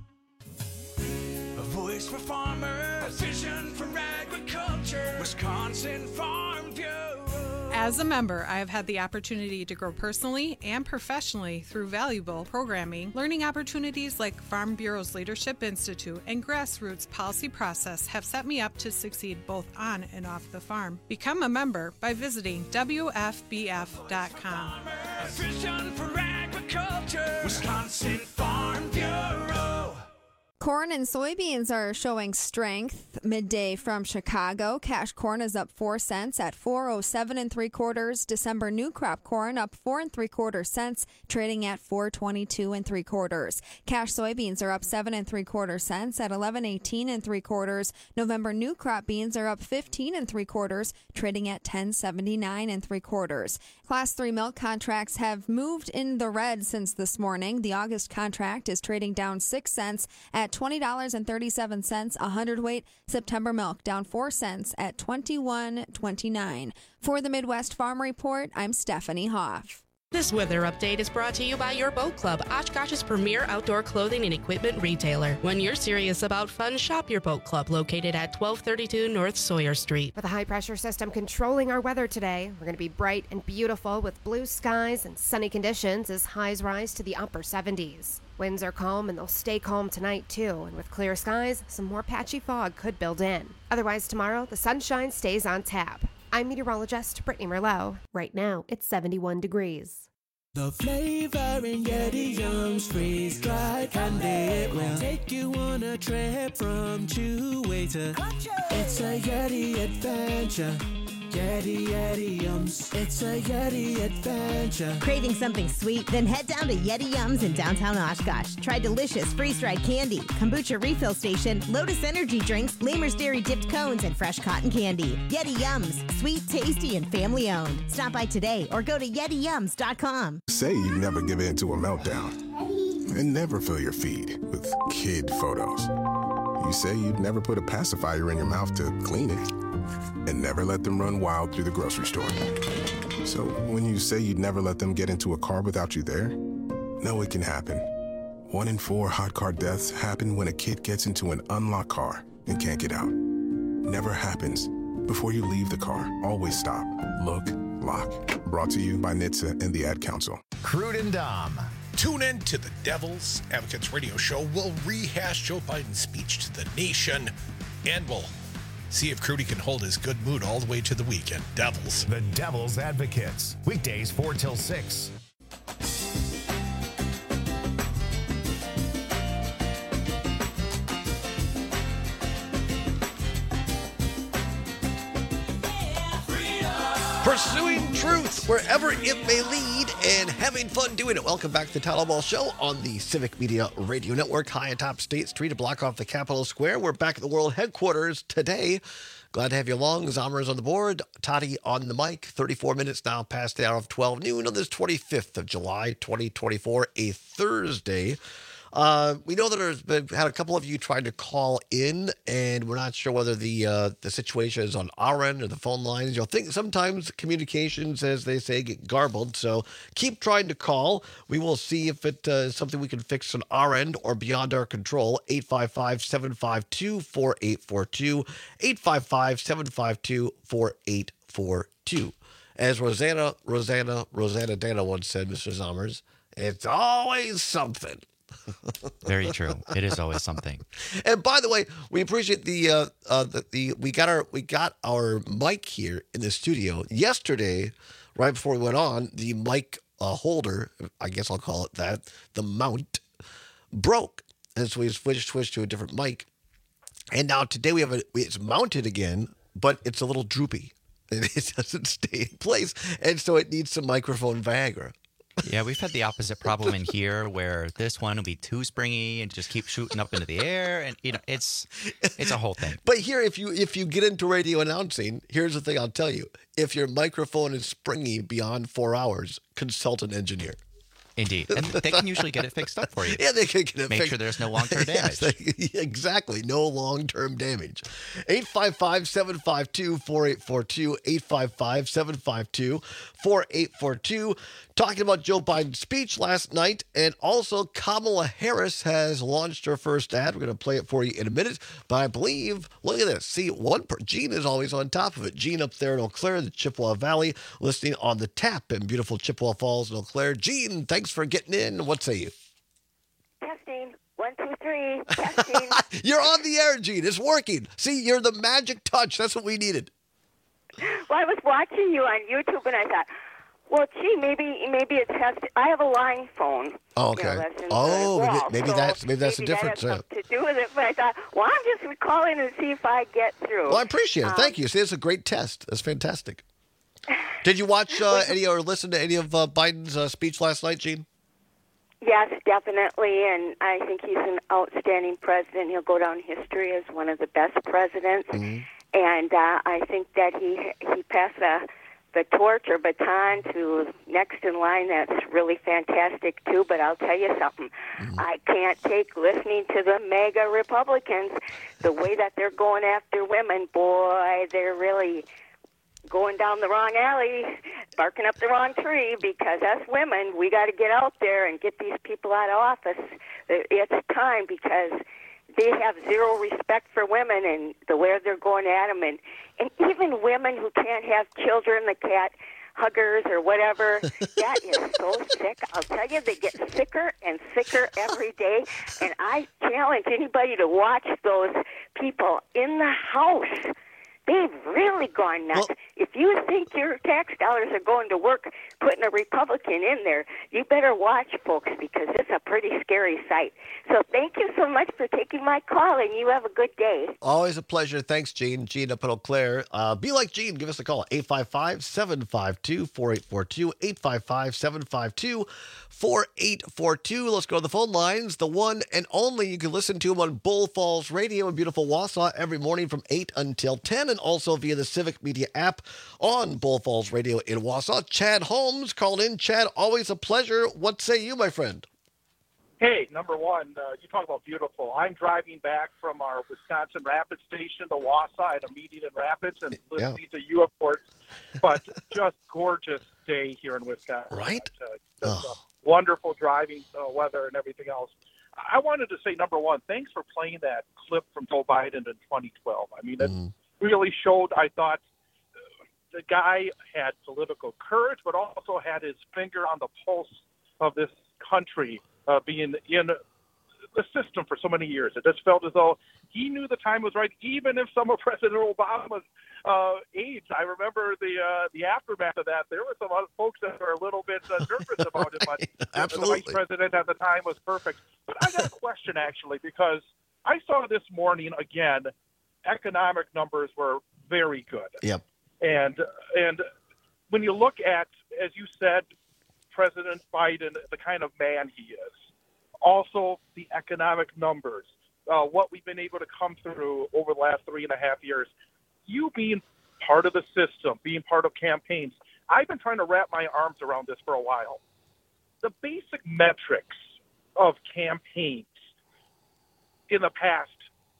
Speaker 23: A voice for farmers, a vision for agriculture, Wisconsin Farm Bureau.
Speaker 25: As a member, I have had the opportunity to grow personally and professionally through valuable programming. Learning opportunities like Farm Bureau's Leadership Institute and Grassroots Policy Process have set me up to succeed both on and off the farm. Become a member by visiting W F B F dot com.
Speaker 23: A vision for agriculture, Wisconsin Farm Bureau.
Speaker 4: Corn and soybeans are showing strength midday from Chicago. Cash corn is up four cents at four oh seven and three quarters. December new crop corn up four and three quarter cents, trading at four twenty-two and three quarters. Cash soybeans are up seven and three quarter cents at eleven eighteen and three quarters. November new crop beans are up fifteen and three quarters, trading at ten seventy-nine and three quarters. Class three milk contracts have moved in the red since this morning. The August contract is trading down six cents at twenty dollars and thirty-seven cents a hundredweight. September milk down four cents at twenty-one twenty-nine. For the Midwest Farm Report, I'm Stephanie Hoff.
Speaker 26: This weather update is brought to you by your Boat Club, Oshkosh's premier outdoor clothing and equipment retailer. When you're serious about fun, shop your Boat Club, located at twelve thirty-two North Sawyer Street.
Speaker 10: With a high-pressure system controlling our weather today, we're going to be bright and beautiful with blue skies and sunny conditions as highs rise to the upper seventies. Winds are calm and they'll stay calm tonight too, and with clear skies, some more patchy fog could build in. Otherwise tomorrow, the sunshine stays on tap. I'm meteorologist Brittany Merlot. Right now, it's seventy-one degrees.
Speaker 23: The flavor in Yeti Yums freeze-dried candy will take you on a trip from Chewy to It's a Yeti adventure. Yeti, Yeti Yums. It's a Yeti adventure.
Speaker 27: Craving something sweet? Then head down to Yeti Yums in downtown Oshkosh. Try delicious freeze-dried candy, kombucha refill station, Lotus energy drinks, Lamer's Dairy dipped cones, and fresh cotton candy. Yeti Yums. Sweet, tasty, and family-owned. Stop by today or go to yeti yums dot com.
Speaker 28: Say you never give in to a meltdown and never fill your feed with kid photos. You say you'd never put a pacifier in your mouth to clean it and never let them run wild through the grocery store. So when you say you'd never let them get into a car without you there, know it can happen. One in four hot car deaths happen when a kid gets into an unlocked car and can't get out. Never happens. Before you leave the car, always stop, look, lock. Brought to you by N H T S A and the Ad Council.
Speaker 1: Crude and Dom.
Speaker 29: Tune in to the Devil's Advocates radio show. We'll rehash Joe Biden's speech to the nation, and we'll see if Crudy can hold his good mood all the way to the weekend. Devils.
Speaker 1: The Devil's Advocates. Weekdays four till six.
Speaker 18: Pursuing truth wherever it may lead and having fun doing it. Welcome back to the Todd Ball Show on the Civic Media Radio Network, high atop State Street, a block off the Capitol Square. We're back at the world headquarters today. Glad to have you along. Zomer's on the board, Toddy on the mic. thirty-four minutes now past the hour of twelve noon on this twenty-fifth of July, twenty twenty-four, a Thursday. Uh, we know that there's been had a couple of you trying to call in, and we're not sure whether the uh, the situation is on our end or the phone lines. You'll think sometimes communications, as they say, get garbled. So keep trying to call. We will see if it uh, is something we can fix on our end or beyond our control. eight five five, seven five two, four eight four two. eight five five, seven five two, four eight four two. As Rosanna, Rosanna, Rosanna Dana once said, Mister Zomers, it's always something.
Speaker 19: Very true. It is always something.
Speaker 18: And by the way, we appreciate the uh, uh the, the we got our we got our mic here in the studio yesterday. Right before we went on, the mic uh, holder, I guess I'll call it that, the mount broke, and so we switched switched to a different mic. And now today we have a it's mounted again, but it's a little droopy, and it doesn't stay in place, and so it needs some microphone Viagra.
Speaker 19: Yeah, we've had the opposite problem in here where this one will be too springy and just keep shooting up into the air, and you know it's it's a whole thing.
Speaker 18: But here, if you if you get into radio announcing, here's the thing I'll tell you: if your microphone is springy beyond four hours, consult an engineer.
Speaker 19: Indeed, and they can usually get it fixed up for you.
Speaker 18: Yeah, they can get it
Speaker 19: Make
Speaker 18: fixed.
Speaker 19: sure there's no long-term damage.
Speaker 18: Yes, they- exactly, no long-term damage. eight five five, seven five two, four eight four two, eight five five, seven five two, four eight four two. Talking about Joe Biden's speech last night, and also Kamala Harris has launched her first ad. We're going to play it for you in a minute, but I believe, look at this. See, one per, Gene is always on top of it. Gene up there in Eau Claire, the Chippewa Valley, listening on the tap in beautiful Chippewa Falls in Eau Claire. Gene, thanks for getting in. What say you?
Speaker 7: Testing. One, two, three. Testing.
Speaker 18: You're on the air, Gene. It's working. See, you're the magic touch. That's what we needed.
Speaker 7: Well, I was watching you on YouTube, and I thought, well, gee, maybe maybe it has. To, I have a line phone.
Speaker 18: Oh,
Speaker 7: you know,
Speaker 18: okay.
Speaker 7: that's in the
Speaker 18: Oh, maybe,
Speaker 7: wall,
Speaker 18: maybe
Speaker 7: so
Speaker 18: that's maybe that's the
Speaker 7: maybe
Speaker 18: difference.
Speaker 7: That has
Speaker 18: Yeah.
Speaker 7: something to do with it. But I thought, well, I'm just calling and see if I get through.
Speaker 18: Well, I appreciate it.
Speaker 7: Um,
Speaker 18: Thank you. See, it's a great test. That's fantastic. Did you watch uh, any or listen to any of uh, Biden's uh, speech last night, Gene?
Speaker 7: Yes, definitely, and I think he's an outstanding president. He'll go down in history as one of the best presidents,
Speaker 18: Mm-hmm.
Speaker 7: and uh, I think that he he passed the the torch or baton to next in line. That's really fantastic too. But I'll tell you something,
Speaker 18: Mm-hmm.
Speaker 7: I can't take listening to the MAGA Republicans the way that they're going after women. Boy, they're really going down the wrong alley, barking up the wrong tree, because us women, we got to get out there and get these people out of office. It's time, because they have zero respect for women and the way they're going at them. And, and even women who can't have children, the cat huggers or whatever, that is so sick. I'll tell you, they get sicker and sicker every day. And I challenge anybody to watch those people in the House. They've really gone nuts. Well, if you think your tax dollars are going to work putting a Republican in there, you better watch, folks, because it's a pretty scary sight. So thank you so much for taking my call, and you have a good day.
Speaker 18: Always a pleasure. Thanks, Gene. Gene up in Eau Claire. Uh, be like Gene. Give us a call. eight five five, seven five two, four eight four two. eight five five, seven five two, four eight four two. Let's go to the phone lines. The one and only. You can listen to him on Bull Falls Radio in beautiful Wausau every morning from eight until ten, and also via the Civic Media app on Bull Falls Radio in Wausau. Chad Holmes called in. Chad, always a pleasure. What say you, my friend?
Speaker 8: Hey, number one, uh, you talk about beautiful. I'm driving back from our Wisconsin Rapids station to Wausau. I had a meeting in Rapids and listening yeah. to you, of course. But just gorgeous day here in Wisconsin.
Speaker 18: Right?
Speaker 8: Uh, just, oh. uh, wonderful driving uh, weather and everything else. I wanted to say, number one, thanks for playing that clip from Joe Biden in twenty twelve. I mean, it mm. really showed, I thought, uh, the guy had political courage, but also had his finger on the pulse of this country. Uh, being in the system for so many years. It just felt as though he knew the time was right, even if some of President Obama's uh, age. I remember the uh, the aftermath of that. There were some other folks that were a little bit uh, nervous about it, but
Speaker 18: Absolutely.
Speaker 8: the vice president at the time was perfect. But I got a question, actually, because I saw this morning, again, economic numbers were very good.
Speaker 18: Yep.
Speaker 8: And, and when you look at, as you said, President Biden, the kind of man he is, also the economic numbers, uh, what we've been able to come through over the last three and a half years, you being part of the system, being part of campaigns, I've been trying to wrap my arms around this for a while. The basic metrics of campaigns in the past,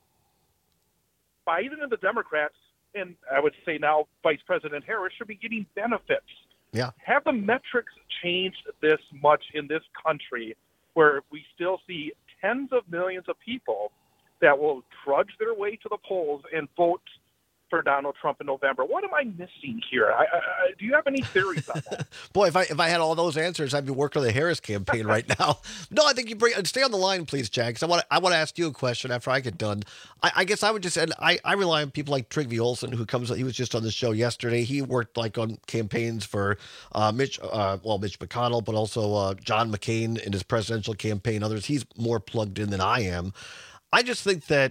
Speaker 8: Biden and the Democrats, and I would say now Vice President Harris, should be getting benefits.
Speaker 18: Yeah.
Speaker 8: Have the metrics changed this much in this country where we still see tens of millions of people that will trudge their way to the polls and vote for Donald Trump in November? What am I missing here? I, I, do you have any theories on that?
Speaker 18: Boy, if I if I had all those answers, I'd be working on the Harris campaign right now. No, I think you bring stay on the line, please, Chad, because I want I want to ask you a question after I get done. I, I guess I would just and I, I rely on people like Trygve Olsen, who comes. He was just on the show yesterday. He worked like on campaigns for uh, Mitch, uh, well, Mitch McConnell, but also uh, John McCain in his presidential campaign. Others, he's more plugged in than I am. I just think that.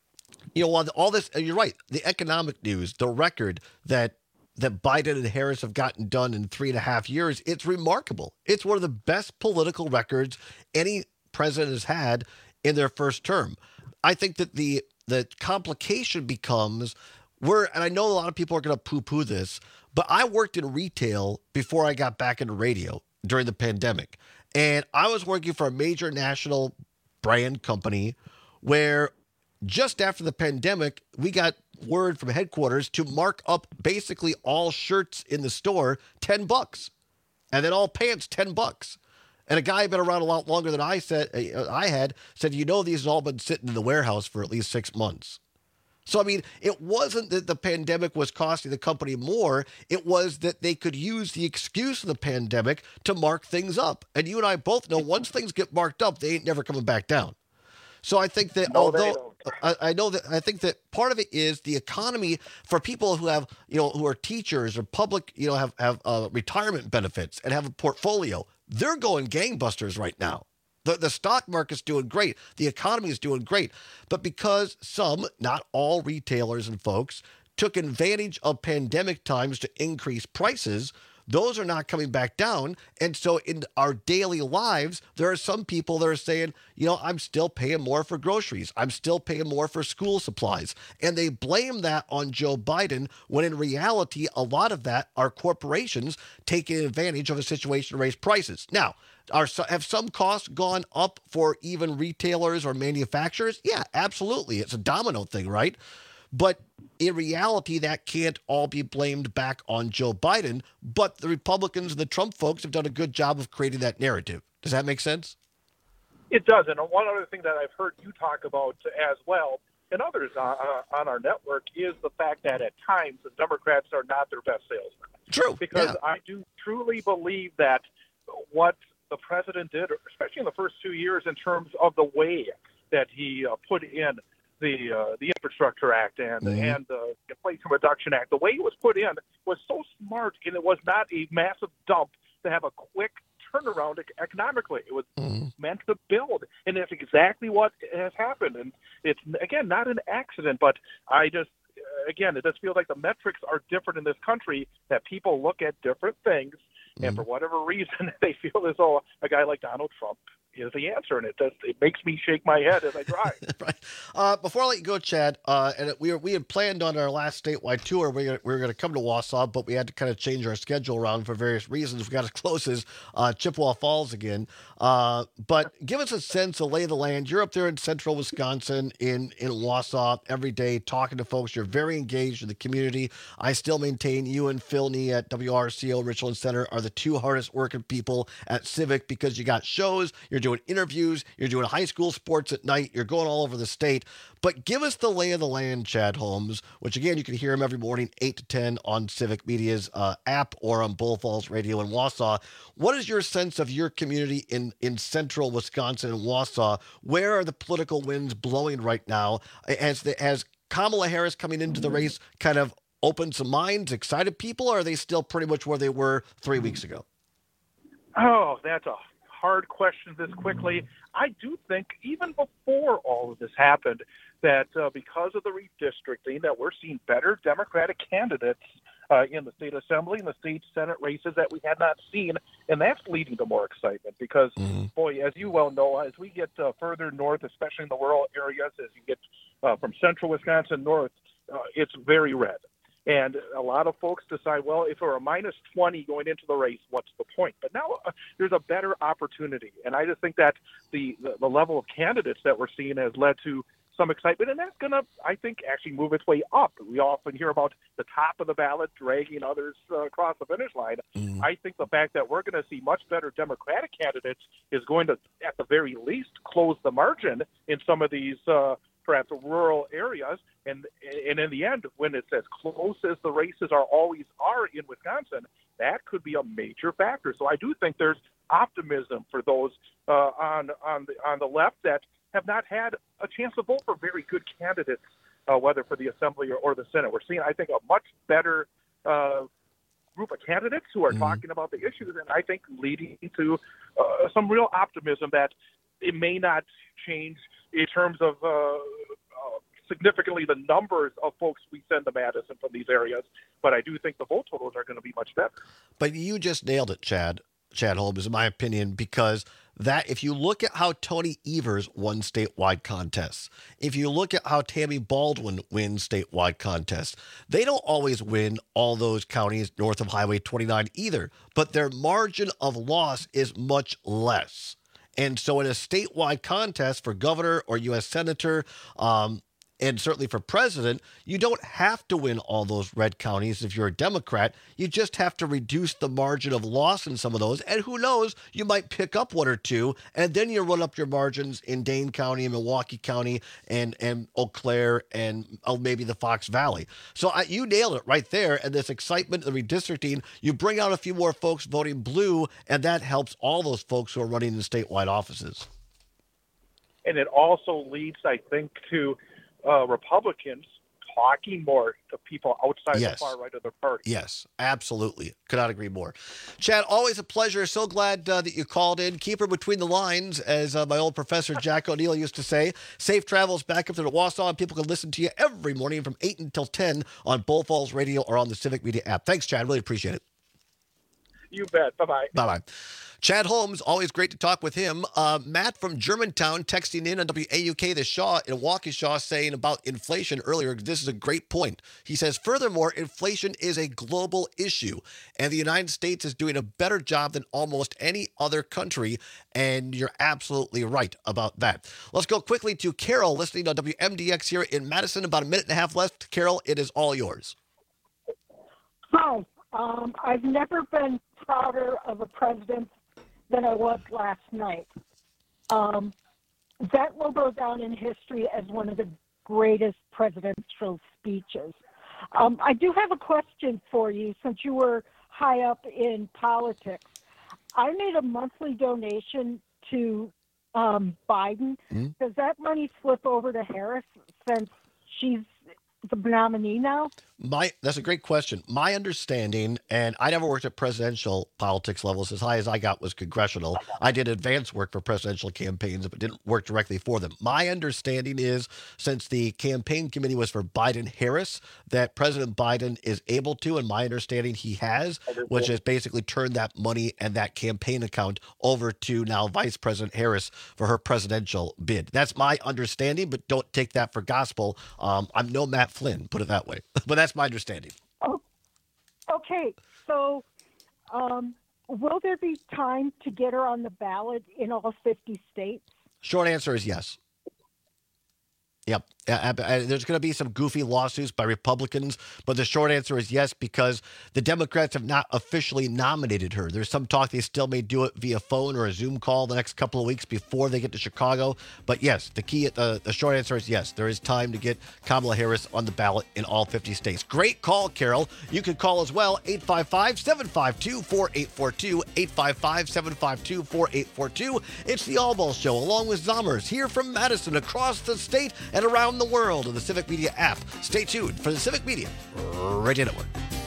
Speaker 18: You know, all this, you're right, the economic news, the record that that Biden and Harris have gotten done in three and a half years, it's remarkable. It's one of the best political records any president has had in their first term. I think that the the complication becomes, we're, and I know a lot of people are going to poo-poo this, but I worked in retail before I got back into radio during the pandemic. And I was working for a major national brand company where just after the pandemic, we got word from headquarters to mark up basically all shirts in the store ten bucks, and then all pants ten bucks. And a guy who'd been around a lot longer than I said I had said, you know, these have all been sitting in the warehouse for at least six months. So I mean, it wasn't that the pandemic was costing the company more; it was that they could use the excuse of the pandemic to mark things up. And you and I both know once things get marked up, they ain't never coming back down. So I think that
Speaker 8: no,
Speaker 18: although I, I know that I think that part of it is the economy for people who have, you know, who are teachers or public, you know, have, have uh, retirement benefits and have a portfolio, they're going gangbusters right now. The, the stock market's doing great. The economy is doing great. But because some, not all retailers and folks, took advantage of pandemic times to increase prices, those are not coming back down. And so in our daily lives, there are some people that are saying, you know, I'm still paying more for groceries. I'm still paying more for school supplies. And they blame that on Joe Biden, when in reality, a lot of that are corporations taking advantage of a situation to raise prices. Now, are have some costs gone up for even retailers or manufacturers? Yeah, absolutely. It's a domino thing, right? But in reality, that can't all be blamed back on Joe Biden. But the Republicans and the Trump folks have done a good job of creating that narrative. Does that make sense?
Speaker 8: It does. And one other thing that I've heard you talk about as well, and others on, uh, on our network, is the fact that at times the Democrats are not their best salesmen.
Speaker 18: True.
Speaker 8: Because
Speaker 18: yeah.
Speaker 8: I do truly believe that what the president did, especially in the first two years, in terms of the way that he uh, put in the uh, the Infrastructure Act and
Speaker 18: mm-hmm.
Speaker 8: and the Inflation Reduction Act, the way it was put in was so smart, and it was not a massive dump to have a quick turnaround economically. It was mm-hmm. meant to build, and that's exactly what has happened. And it's, again, not an accident, but I just, again, it just feels like the metrics are different in this country, that people look at different things, mm-hmm. and for whatever reason, they feel as though a guy like Donald Trump is the answer, and it does. It makes me shake my head as I drive.
Speaker 18: Right. Uh, before I let you go, Chad, uh, and we were, we had planned on our last statewide tour. We were, we were going to come to Wausau, but we had to kind of change our schedule around for various reasons. We got as close as uh, Chippewa Falls again. Uh, but give us a sense of lay of the land. You're up there in central Wisconsin, in in Wausau every day, talking to folks. You're very engaged in the community. I still maintain you and Phil Nee at W R C O Richland Center are the two hardest working people at Civic, because you got shows, you're doing interviews, you're doing high school sports at night, you're going all over the state. But give us the lay of the land, Chad Holmes, which again, you can hear him every morning, eight to ten on Civic Media's uh, app or on Bull Falls Radio in Wausau. What is your sense of your community in, in central Wisconsin and Wausau? Where are the political winds blowing right now? Has, the, has Kamala Harris coming into the race kind of opened some minds, excited people, or are they still pretty much where they were three weeks ago?
Speaker 8: Oh, that's a hard question this quickly. I do think even before all of this happened that uh, because of the redistricting, that we're seeing better Democratic candidates uh, in the state assembly and the state senate races that we had not seen, and that's leading to more excitement because, mm-hmm. boy, as you well know, as we get uh, further north, especially in the rural areas, as you get uh, from central Wisconsin north, uh, it's very red. And a lot of folks decide, well, if we're a minus twenty going into the race, what's the point? But now uh, there's a better opportunity. And I just think that the, the, the level of candidates that we're seeing has led to some excitement, and that's going to, I think, actually move its way up. We often hear about the top of the ballot dragging others uh, across the finish line. Mm. I think the fact that we're going to see much better Democratic candidates is going to, at the very least, close the margin in some of these uh, perhaps rural areas. And and in the end, when it's as close as the races are always are in Wisconsin, that could be a major factor. So I do think there's optimism for those uh, on on the on the left that have not had a chance to vote for very good candidates, uh, whether for the Assembly or, or the Senate. We're seeing, I think, a much better uh, group of candidates who are mm-hmm. talking about the issues, and I think leading to uh, some real optimism that it may not change in terms of uh, uh, significantly the numbers of folks we send to Madison from these areas, but I do think the vote totals are going to be much better.
Speaker 18: But you just nailed it, Chad. Chad Holmes, in my opinion, because that if you look at how Tony Evers won statewide contests, if you look at how Tammy Baldwin wins statewide contests, they don't always win all those counties north of Highway twenty-nine either, but their margin of loss is much less. And so in a statewide contest for governor or U S senator, um, and certainly for president, you don't have to win all those red counties if you're a Democrat. You just have to reduce the margin of loss in some of those. And who knows, you might pick up one or two, and then you run up your margins in Dane County and Milwaukee County and, and Eau Claire and oh, maybe the Fox Valley. So I, you nailed it right there. And this excitement, the redistricting, you bring out a few more folks voting blue, and that helps all those folks who are running in statewide offices.
Speaker 8: And it also leads, I think, to Uh, Republicans talking more to people outside
Speaker 18: yes.
Speaker 8: the far right of their party.
Speaker 18: Yes, absolutely. Could not agree more. Chad, always a pleasure. So glad uh, that you called in. Keep her between the lines, as uh, my old professor Jack O'Neill used to say. Safe travels back up to the Wausau, and people can listen to you every morning from eight until ten on Bull Falls Radio or on the Civic Media app. Thanks, Chad. Really appreciate it.
Speaker 8: You bet. Bye-bye.
Speaker 18: Bye-bye. Chad Holmes, always great to talk with him. Uh, Matt from Germantown texting in on W A U K, the Shaw, in Waukesha, saying about inflation earlier. This is a great point. He says, furthermore, inflation is a global issue, and the United States is doing a better job than almost any other country, and you're absolutely right about that. Let's go quickly to Carol, listening on W M D X here in Madison. About a minute and a half left. Carol, it is all yours.
Speaker 9: Hi. Um, I've never been prouder of a president than I was last night. Um, that will go down in history as one of the greatest presidential speeches. Um, I do have a question for you, since you were high up in politics. I made a monthly donation to um, Biden. Mm-hmm. Does that money flip over to Harris since she's the nominee now?
Speaker 18: My that's a great question. My understanding, and I never worked at presidential politics levels. As high as I got was congressional. I did advanced work for presidential campaigns, but didn't work directly for them. My understanding is, since the campaign committee was for Biden-Harris, that President Biden is able to, and my understanding he has, which has basically turned that money and that campaign account over to now Vice President Harris for her presidential bid. That's my understanding, but don't take that for gospel. Um, I'm no Matt Flynn, put it that way. But that's my understanding.
Speaker 9: Oh, okay, so um, will there be time to get her on the ballot in all fifty states?
Speaker 18: Short answer is yes. Yep. Uh, there's going to be some goofy lawsuits by Republicans, but the short answer is yes, because the Democrats have not officially nominated her. There's some talk they still may do it via phone or a Zoom call the next couple of weeks before they get to Chicago. But yes, the key, the, the short answer is yes. There is time to get Kamala Harris on the ballot in all fifty states. Great call, Carol. You can call as well, eight five five, seven five two, four eight four two, eight five five, seven five two, four eight four two. It's the All Ball Show, along with Zommers, here from Madison, across the state, and around the world of the Civic Media app. Stay tuned for the Civic Media Radio Network.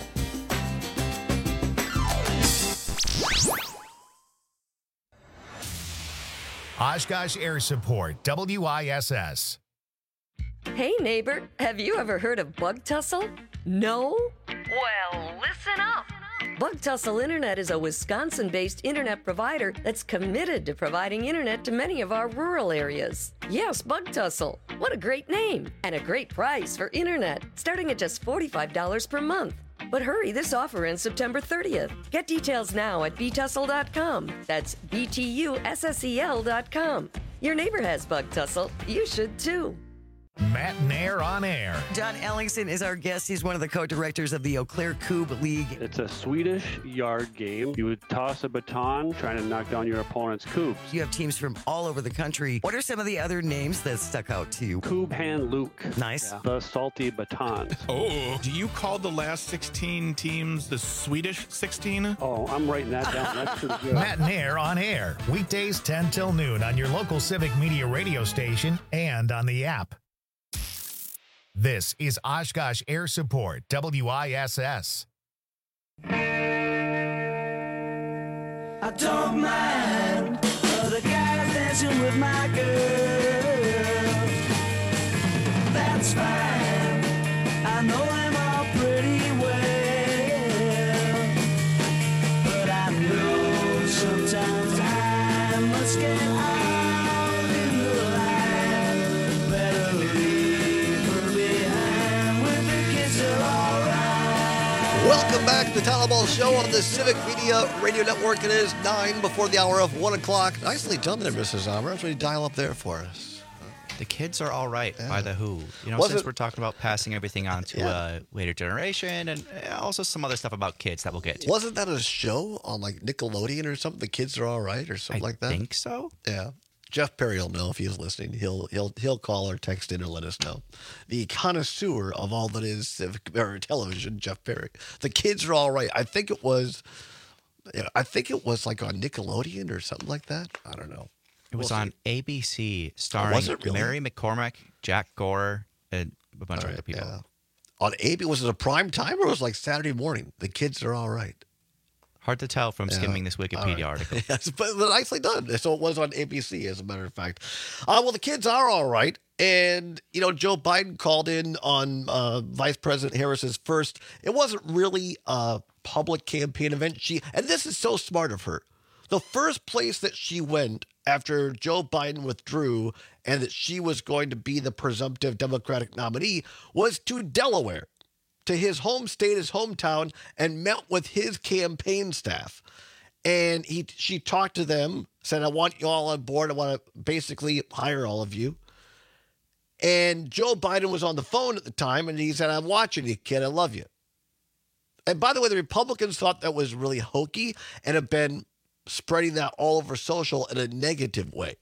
Speaker 1: Oshkosh Air Support, W I S S.
Speaker 11: Hey neighbor, have you ever heard of bug tussle? No? Well, listen up. Bug Tussle Internet is a Wisconsin-based internet provider that's committed to providing internet to many of our rural areas. Yes, Bug Tussle. What a great name and a great price for internet, starting at just forty-five dollars per month. But hurry, this offer ends September thirtieth. Get details now at b tussle dot com. That's B T U S S E L dot com. Your neighbor has Bug Tussle. You should too.
Speaker 1: Matt Nair on air.
Speaker 12: John Ellingson is our guest. He's one of the co-directors of the Eau Claire Coupe League.
Speaker 13: It's a Swedish yard game. You would toss a baton trying to knock down your opponent's coops.
Speaker 12: You have teams from all over the country. What are some of the other names that stuck out to you?
Speaker 13: Coupe Hand Luke.
Speaker 12: Nice.
Speaker 13: Yeah. The salty batons.
Speaker 14: Oh, do you call the last sixteen teams the Swedish sixteen?
Speaker 13: Oh, I'm writing that down. That's pretty good.
Speaker 1: Matt Nair on air. Weekdays ten till noon on your local Civic Media radio station and on the app. This is Oshkosh Air Support, W I S S.
Speaker 23: I don't mind other guys dancing with my girl. That's fine. I know them all pretty well. But I know sometimes I must get out in the line. Better leave her behind with the kids are alright.
Speaker 18: Welcome back to the Tyler Ball Show on the Civic Media Radio Network. It is nine before the hour of one o'clock. Nicely done there, Missus Amber. That's what you dial up there for us.
Speaker 19: The Kids Are All Right yeah. by The Who. You know,
Speaker 18: Was
Speaker 19: since
Speaker 18: it,
Speaker 19: we're talking about passing everything on to
Speaker 18: yeah.
Speaker 19: a later generation and also some other stuff about kids that we'll get to.
Speaker 18: Wasn't that a show on like Nickelodeon or something? The Kids Are All Right or something
Speaker 19: I
Speaker 18: like that?
Speaker 19: I think so.
Speaker 18: Yeah. Jeff Perry will know if he's listening. He'll he'll he'll call or text in and let us know. The connoisseur of all that is civic or television, Jeff Perry. The Kids Are All Right. I think it was. You know, I think it was like on Nickelodeon or something like that. I don't know.
Speaker 19: It was
Speaker 18: we'll
Speaker 19: on
Speaker 18: see.
Speaker 19: A B C, starring
Speaker 18: Oh, was it really?
Speaker 19: Mary McCormack, Jack Gore, and a bunch
Speaker 18: All
Speaker 19: of
Speaker 18: right,
Speaker 19: other people.
Speaker 18: yeah. On A B C, was it a prime time or was it like Saturday morning? The Kids Are All Right.
Speaker 19: Hard to tell from
Speaker 18: Yeah.
Speaker 19: skimming this Wikipedia
Speaker 18: All right.
Speaker 19: article.
Speaker 18: Yes, but, but nicely done. So it was on A B C, as a matter of fact. Uh, well, the kids are all right. And, you know, Joe Biden called in on uh, Vice President Harris's first. It wasn't really a public campaign event. She, and this is so smart of her. The first place that she went after Joe Biden withdrew and that she was going to be the presumptive Democratic nominee was to Delaware, to his home state, his hometown, and met with his campaign staff. And he, she talked to them, said, I want you all on board. I want to basically hire all of you. And Joe Biden was on the phone at the time, and he said, I'm watching you, kid. I love you. And by the way, the Republicans thought that was really hokey and have been spreading that all over social in a negative way.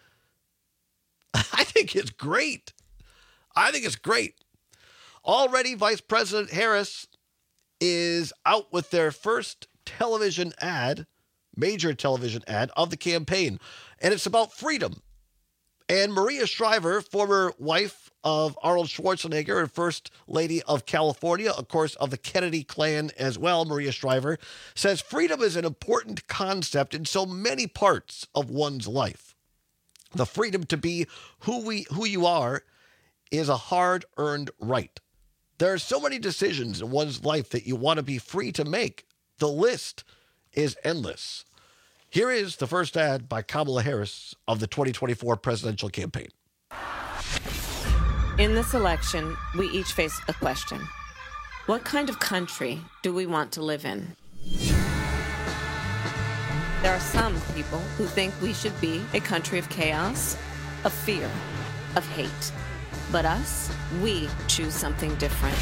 Speaker 18: I think it's great. I think it's great. Already, Vice President Harris is out with their first television ad, major television ad of the campaign, and it's about freedom. And Maria Shriver, former wife of Arnold Schwarzenegger and First Lady of California, of course, of the Kennedy clan as well, Maria Shriver, says freedom is an important concept in so many parts of one's life. The freedom to be who we who you are is a hard-earned right. There are so many decisions in one's life that you want to be free to make. The list is endless. Here is the first ad by Kamala Harris of the twenty twenty-four presidential campaign.
Speaker 15: In this election, we each face a question. What kind of country do we want to live in? There are some people who think we should be a country of chaos, of fear, of hate. But us, we choose something different.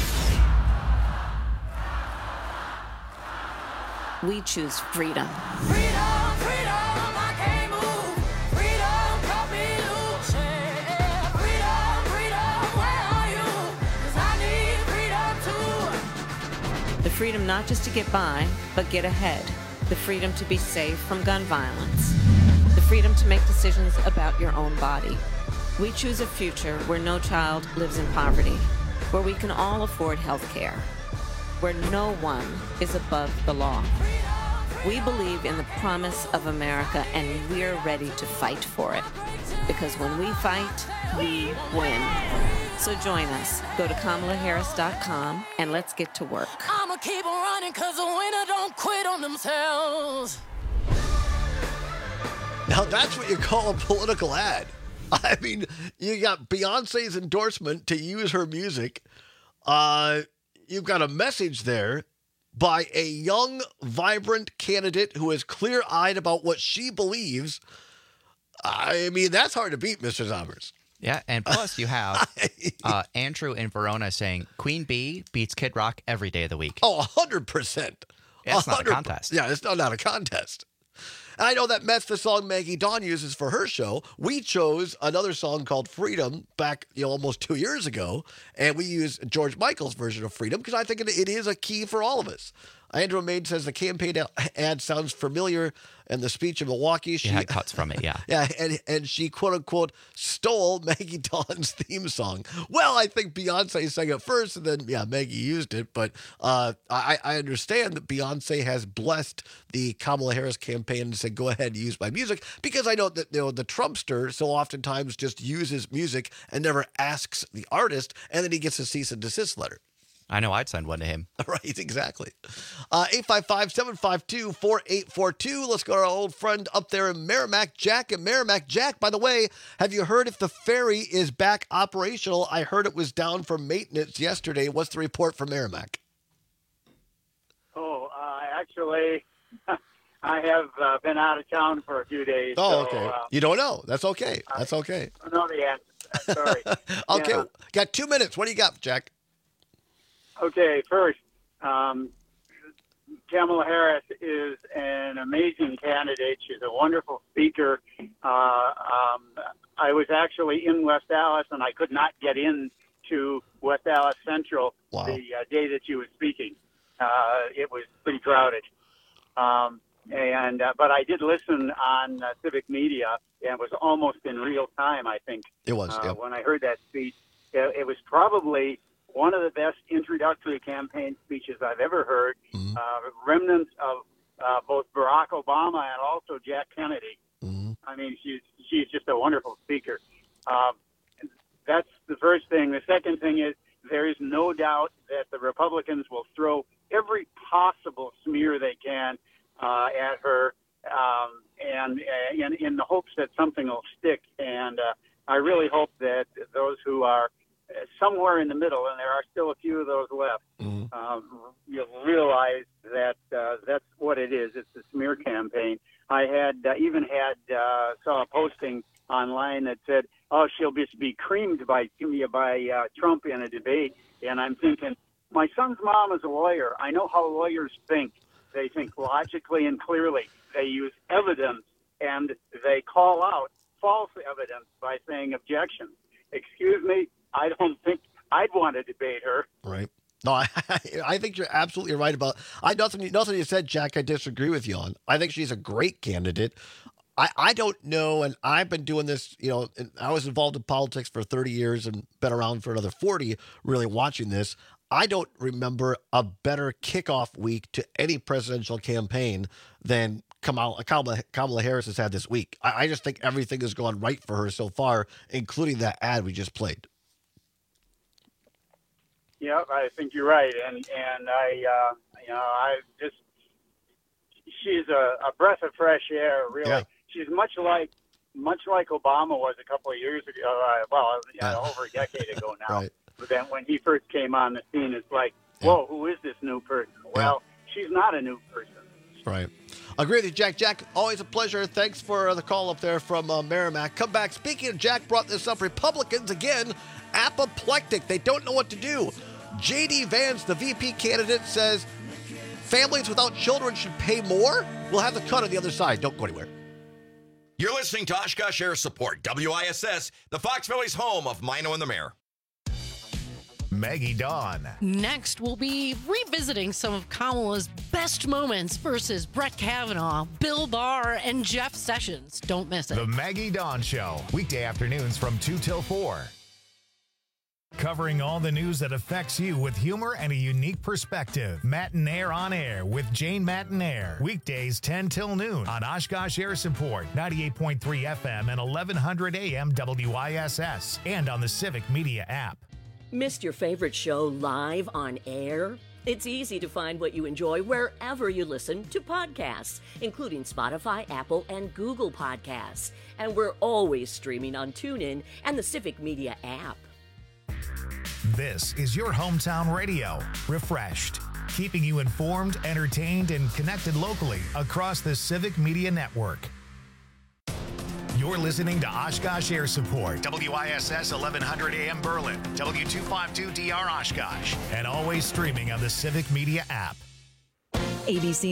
Speaker 15: We choose freedom.
Speaker 23: Freedom, freedom, I can't move. Freedom, cut me loose. Yeah. Freedom, freedom, where are you? 'Cause I need freedom too.
Speaker 15: The freedom not just to get by, but get ahead. The freedom to be safe from gun violence. The freedom to make decisions about your own body. We choose a future where no child lives in poverty, where we can all afford health care, where no one is above the law. We believe in the promise of America, and we're ready to fight for it. Because when we fight, we win. So join us. Go to kamala harris dot com and let's get to work.
Speaker 2: I'ma keep on running because the winner don't quit on themselves.
Speaker 18: Now that's what you call a political ad. I mean, you got Beyonce's endorsement to use her music. Uh, you've got a message there by a young, vibrant candidate who is clear-eyed about what she believes. I mean, that's hard to beat, Mister Zombers.
Speaker 19: Yeah, and plus you have uh, Andrew in Verona saying Queen Bee beats Kid Rock every day of the week.
Speaker 18: Oh, one hundred percent.
Speaker 19: Yeah, it's not a contest.
Speaker 18: Yeah, it's not, not a contest. And I know that that's the song Maggie Dawn uses for her show. We chose another song called Freedom back, you know, almost two years ago, and we used George Michael's version of Freedom because I think it, it is a key for all of us. Andrew Maid says the campaign ad sounds familiar, and the speech in Milwaukee. She
Speaker 19: yeah, it cuts from it, yeah.
Speaker 18: Yeah, and, and she, quote-unquote, stole Maggie Dawn's theme song. Well, I think Beyonce sang it first, and then, yeah, Maggie used it. But uh, I, I understand that Beyonce has blessed the Kamala Harris campaign and said, go ahead and use my music, because I know that, you know, the Trumpster so oftentimes just uses music and never asks the artist, and then he gets a cease and desist letter.
Speaker 19: I know I'd send one to him.
Speaker 18: Right, exactly. Uh, eight five five, seven five two, four eight four two. Let's go to our old friend up there in Merrimack, Jack in Merrimack. Jack, by the way, have you heard if the ferry is back operational? I heard it was down for maintenance yesterday. What's the report from Merrimack?
Speaker 3: Oh, uh, actually, I have uh, been out of town for a few days.
Speaker 18: Oh,
Speaker 3: so,
Speaker 18: okay.
Speaker 3: Uh,
Speaker 18: you don't know. That's okay. That's okay.
Speaker 3: I don't know the answer. Sorry.
Speaker 18: Okay.
Speaker 3: Yeah.
Speaker 18: Got two minutes. What do you got, Jack?
Speaker 3: Okay, first, um, Kamala Harris is an amazing candidate. She's a wonderful speaker. Uh, um, I was actually in West Dallas, and I could not get in to West Dallas Central
Speaker 18: wow.
Speaker 3: the uh, day that she was speaking. Uh, it was pretty crowded. Um, and uh, but I did listen on uh, Civic Media, and it was almost in real time, I think.
Speaker 18: It was,
Speaker 3: uh,
Speaker 18: yeah.
Speaker 3: When I heard that speech. It, it was probably one of the best introductory campaign speeches I've ever heard. Mm-hmm. Uh, remnants of uh, both Barack Obama and also Jack Kennedy.
Speaker 18: Mm-hmm.
Speaker 3: I mean, she's she's just a wonderful speaker. Um, that's the first thing. The second thing is there is no doubt that the Republicans will throw every possible smear they can uh, at her, um, and uh, in, in the hopes that something will stick. And uh, I really hope that those who are somewhere in the middle, and there are still a few of those left,
Speaker 18: mm-hmm.
Speaker 3: um, you'll realize that uh, that's what it is. It's a smear campaign. I had uh, even had uh, saw a posting online that said, "Oh, she'll just be creamed by by uh, Trump in a debate," and I'm thinking, my son's mom is a lawyer. I know how lawyers think. They think logically and clearly. They use evidence, and they call out false evidence by saying objection. Excuse me, I don't think I'd want to debate her.
Speaker 18: Right. No, I, I think you're absolutely right about. I nothing nothing you said, Jack. I disagree with you on. I think she's a great candidate. I, I don't know, and I've been doing this. You know, and I was involved in politics for thirty years and been around for another forty. Really watching this, I don't remember a better kickoff week to any presidential campaign than Kamala, Kamala, Kamala Harris has had this week. I, I just think everything has gone right for her so far, including that ad we just played.
Speaker 3: Yeah, I think you're right, and and I, uh, you know, I just she's a, a breath of fresh air. Really,
Speaker 18: yeah.
Speaker 3: She's much like much like Obama was a couple of years ago. Uh, well, you know,
Speaker 18: Yeah.
Speaker 3: over a decade ago now.
Speaker 18: Right.
Speaker 3: But then when he first came on the scene, it's like, whoa, who is this new person? Well, she's not a new person.
Speaker 18: Right. Agree with you, Jack. Jack, always a pleasure. Thanks for the call up there from uh, Merrimack. Come back. Speaking of Jack, brought this up. Republicans, again, apoplectic. They don't know what to do. J D Vance, the V P candidate, says families without children should pay more. We'll have the cut on the other side. Don't go anywhere.
Speaker 5: You're listening to Oshkosh Air Support, W I S S, the Fox Valley's home of Mino and the Mayor.
Speaker 1: Maggie Dawn.
Speaker 6: Next, we'll be revisiting some of Kamala's best moments versus Brett Kavanaugh, Bill Barr, and Jeff Sessions. Don't miss it.
Speaker 1: The Maggie Dawn Show, weekday afternoons from two till four. Covering all the news that affects you with humor and a unique perspective. Matinaire on Air with Jane Matinaire. Weekdays ten till noon on Oshkosh Air Support, ninety-eight point three F M and eleven hundred A M W I S S, and on the Civic Media app.
Speaker 4: Missed your favorite show live on air? It's easy to find what you enjoy wherever you listen to podcasts, including Spotify, Apple, and Google Podcasts. And we're always streaming on TuneIn and the Civic Media app.
Speaker 1: This is your hometown radio, refreshed, keeping you informed, entertained, and connected locally across the Civic Media Network. You're listening to Oshkosh Air Support, W I S S eleven hundred A M Berlin, W two fifty-two D R Oshkosh, and always streaming on the Civic Media app.
Speaker 16: A B C